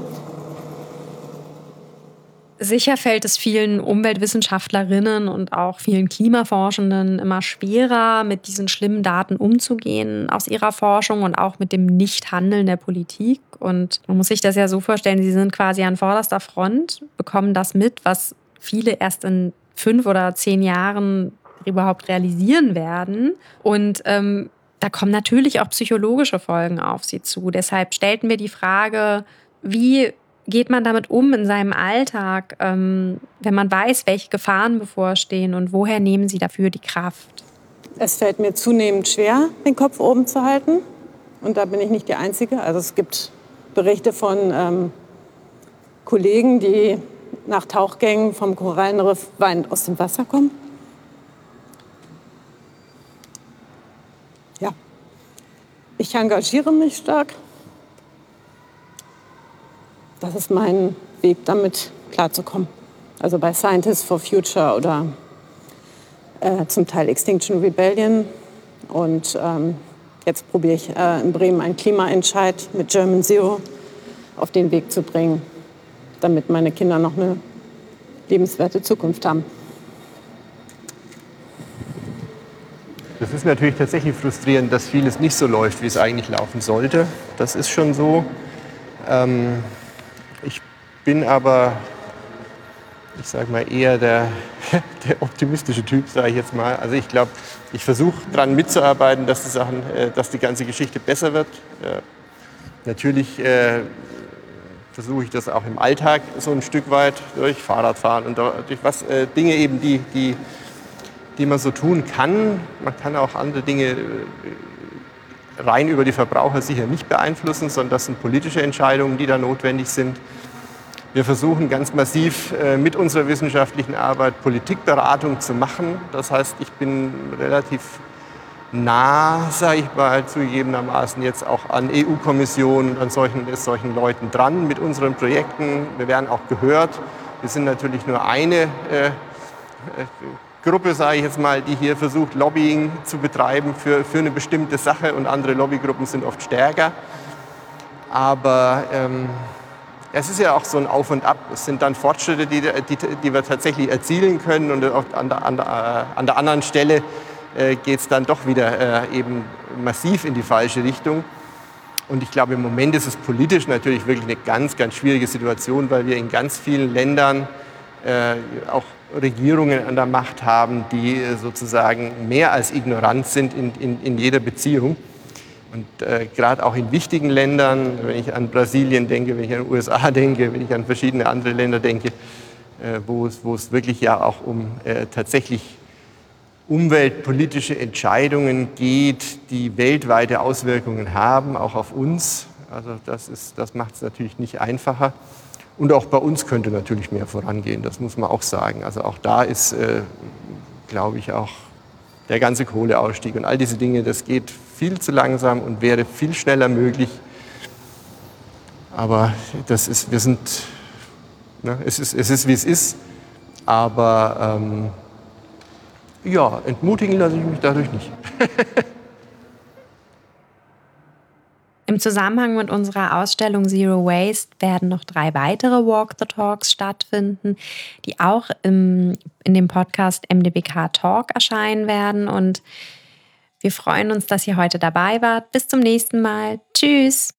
Sicher fällt es vielen Umweltwissenschaftlerinnen und auch vielen Klimaforschenden immer schwerer, mit diesen schlimmen Daten umzugehen aus ihrer Forschung und auch mit dem Nichthandeln der Politik. Und man muss sich das ja so vorstellen, sie sind quasi an vorderster Front, bekommen das mit, was viele erst in fünf oder zehn Jahren überhaupt realisieren werden. Und ähm, da kommen natürlich auch psychologische Folgen auf sie zu. Deshalb stellten wir die Frage, wie geht man damit um in seinem Alltag, ähm, wenn man weiß, welche Gefahren bevorstehen und woher nehmen Sie dafür die Kraft? Es fällt mir zunehmend schwer, den Kopf oben zu halten. Und da bin ich nicht die Einzige. Also es gibt Berichte von ähm, Kollegen, die nach Tauchgängen vom Korallenriff weinend aus dem Wasser kommen. Ja, ich engagiere mich stark. Das ist mein Weg, damit klarzukommen. Also bei Scientists for Future oder äh, zum Teil Extinction Rebellion. Und ähm, jetzt probiere ich äh, in Bremen einen Klimaentscheid mit German Zero auf den Weg zu bringen, damit meine Kinder noch eine lebenswerte Zukunft haben. das ist natürlich tatsächlich frustrierend, dass vieles nicht so läuft, wie es eigentlich laufen sollte. Das ist schon so. Ähm, ich bin aber, ich sage mal, eher der, der optimistische Typ, sage ich jetzt mal. Also ich glaube, ich versuche daran mitzuarbeiten, dass die Sachen, äh, dass die ganze Geschichte besser wird. Äh, natürlich äh, versuche ich das auch im Alltag so ein Stück weit durch Fahrradfahren und durch was äh, Dinge eben, die, die, die man so tun kann. Man kann auch andere Dinge äh, rein über die Verbraucher sicher nicht beeinflussen, sondern das sind politische Entscheidungen, die da notwendig sind. Wir versuchen ganz massiv äh, mit unserer wissenschaftlichen Arbeit Politikberatung zu machen. Das heißt, ich bin relativ nah, sage ich mal, zugegebenermaßen jetzt auch an E U-Kommissionen, an solchen, solchen Leuten dran mit unseren Projekten. Wir werden auch gehört. Wir sind natürlich nur eine äh, Gruppe, sage ich jetzt mal, die hier versucht, Lobbying zu betreiben für, für eine bestimmte Sache, und andere Lobbygruppen sind oft stärker. Aber ähm, es ist ja auch so ein Auf und Ab. Es sind dann Fortschritte, die, die, die wir tatsächlich erzielen können, und an der, an der, an der anderen Stelle äh, geht es dann doch wieder äh, eben massiv in die falsche Richtung. Und ich glaube, im Moment ist es politisch natürlich wirklich eine ganz, ganz schwierige Situation, weil wir in ganz vielen Ländern äh, auch Regierungen an der Macht haben, die äh, sozusagen mehr als ignorant sind in, in, in jeder Beziehung. Und äh, gerade auch in wichtigen Ländern, wenn ich an Brasilien denke, wenn ich an die U S A denke, wenn ich an verschiedene andere Länder denke, äh, wo, es, wo es wirklich ja auch um äh, tatsächlich umweltpolitische Entscheidungen geht, die weltweite Auswirkungen haben, auch auf uns. Also das, ist, das macht es natürlich nicht einfacher. Und auch bei uns könnte natürlich mehr vorangehen, das muss man auch sagen. Also auch da ist, äh, glaube ich, auch der ganze Kohleausstieg und all diese Dinge, das geht viel zu langsam und wäre viel schneller möglich. Aber das ist, wir sind, ne, es ist, es ist, wie es ist. Aber ähm, ja, entmutigen lasse ich mich dadurch nicht. Im Zusammenhang mit unserer Ausstellung Zero Waste werden noch drei weitere Walk the Talks stattfinden, die auch im, in dem Podcast M D B K Talk erscheinen werden. Und wir freuen uns, dass ihr heute dabei wart. Bis zum nächsten Mal. Tschüss!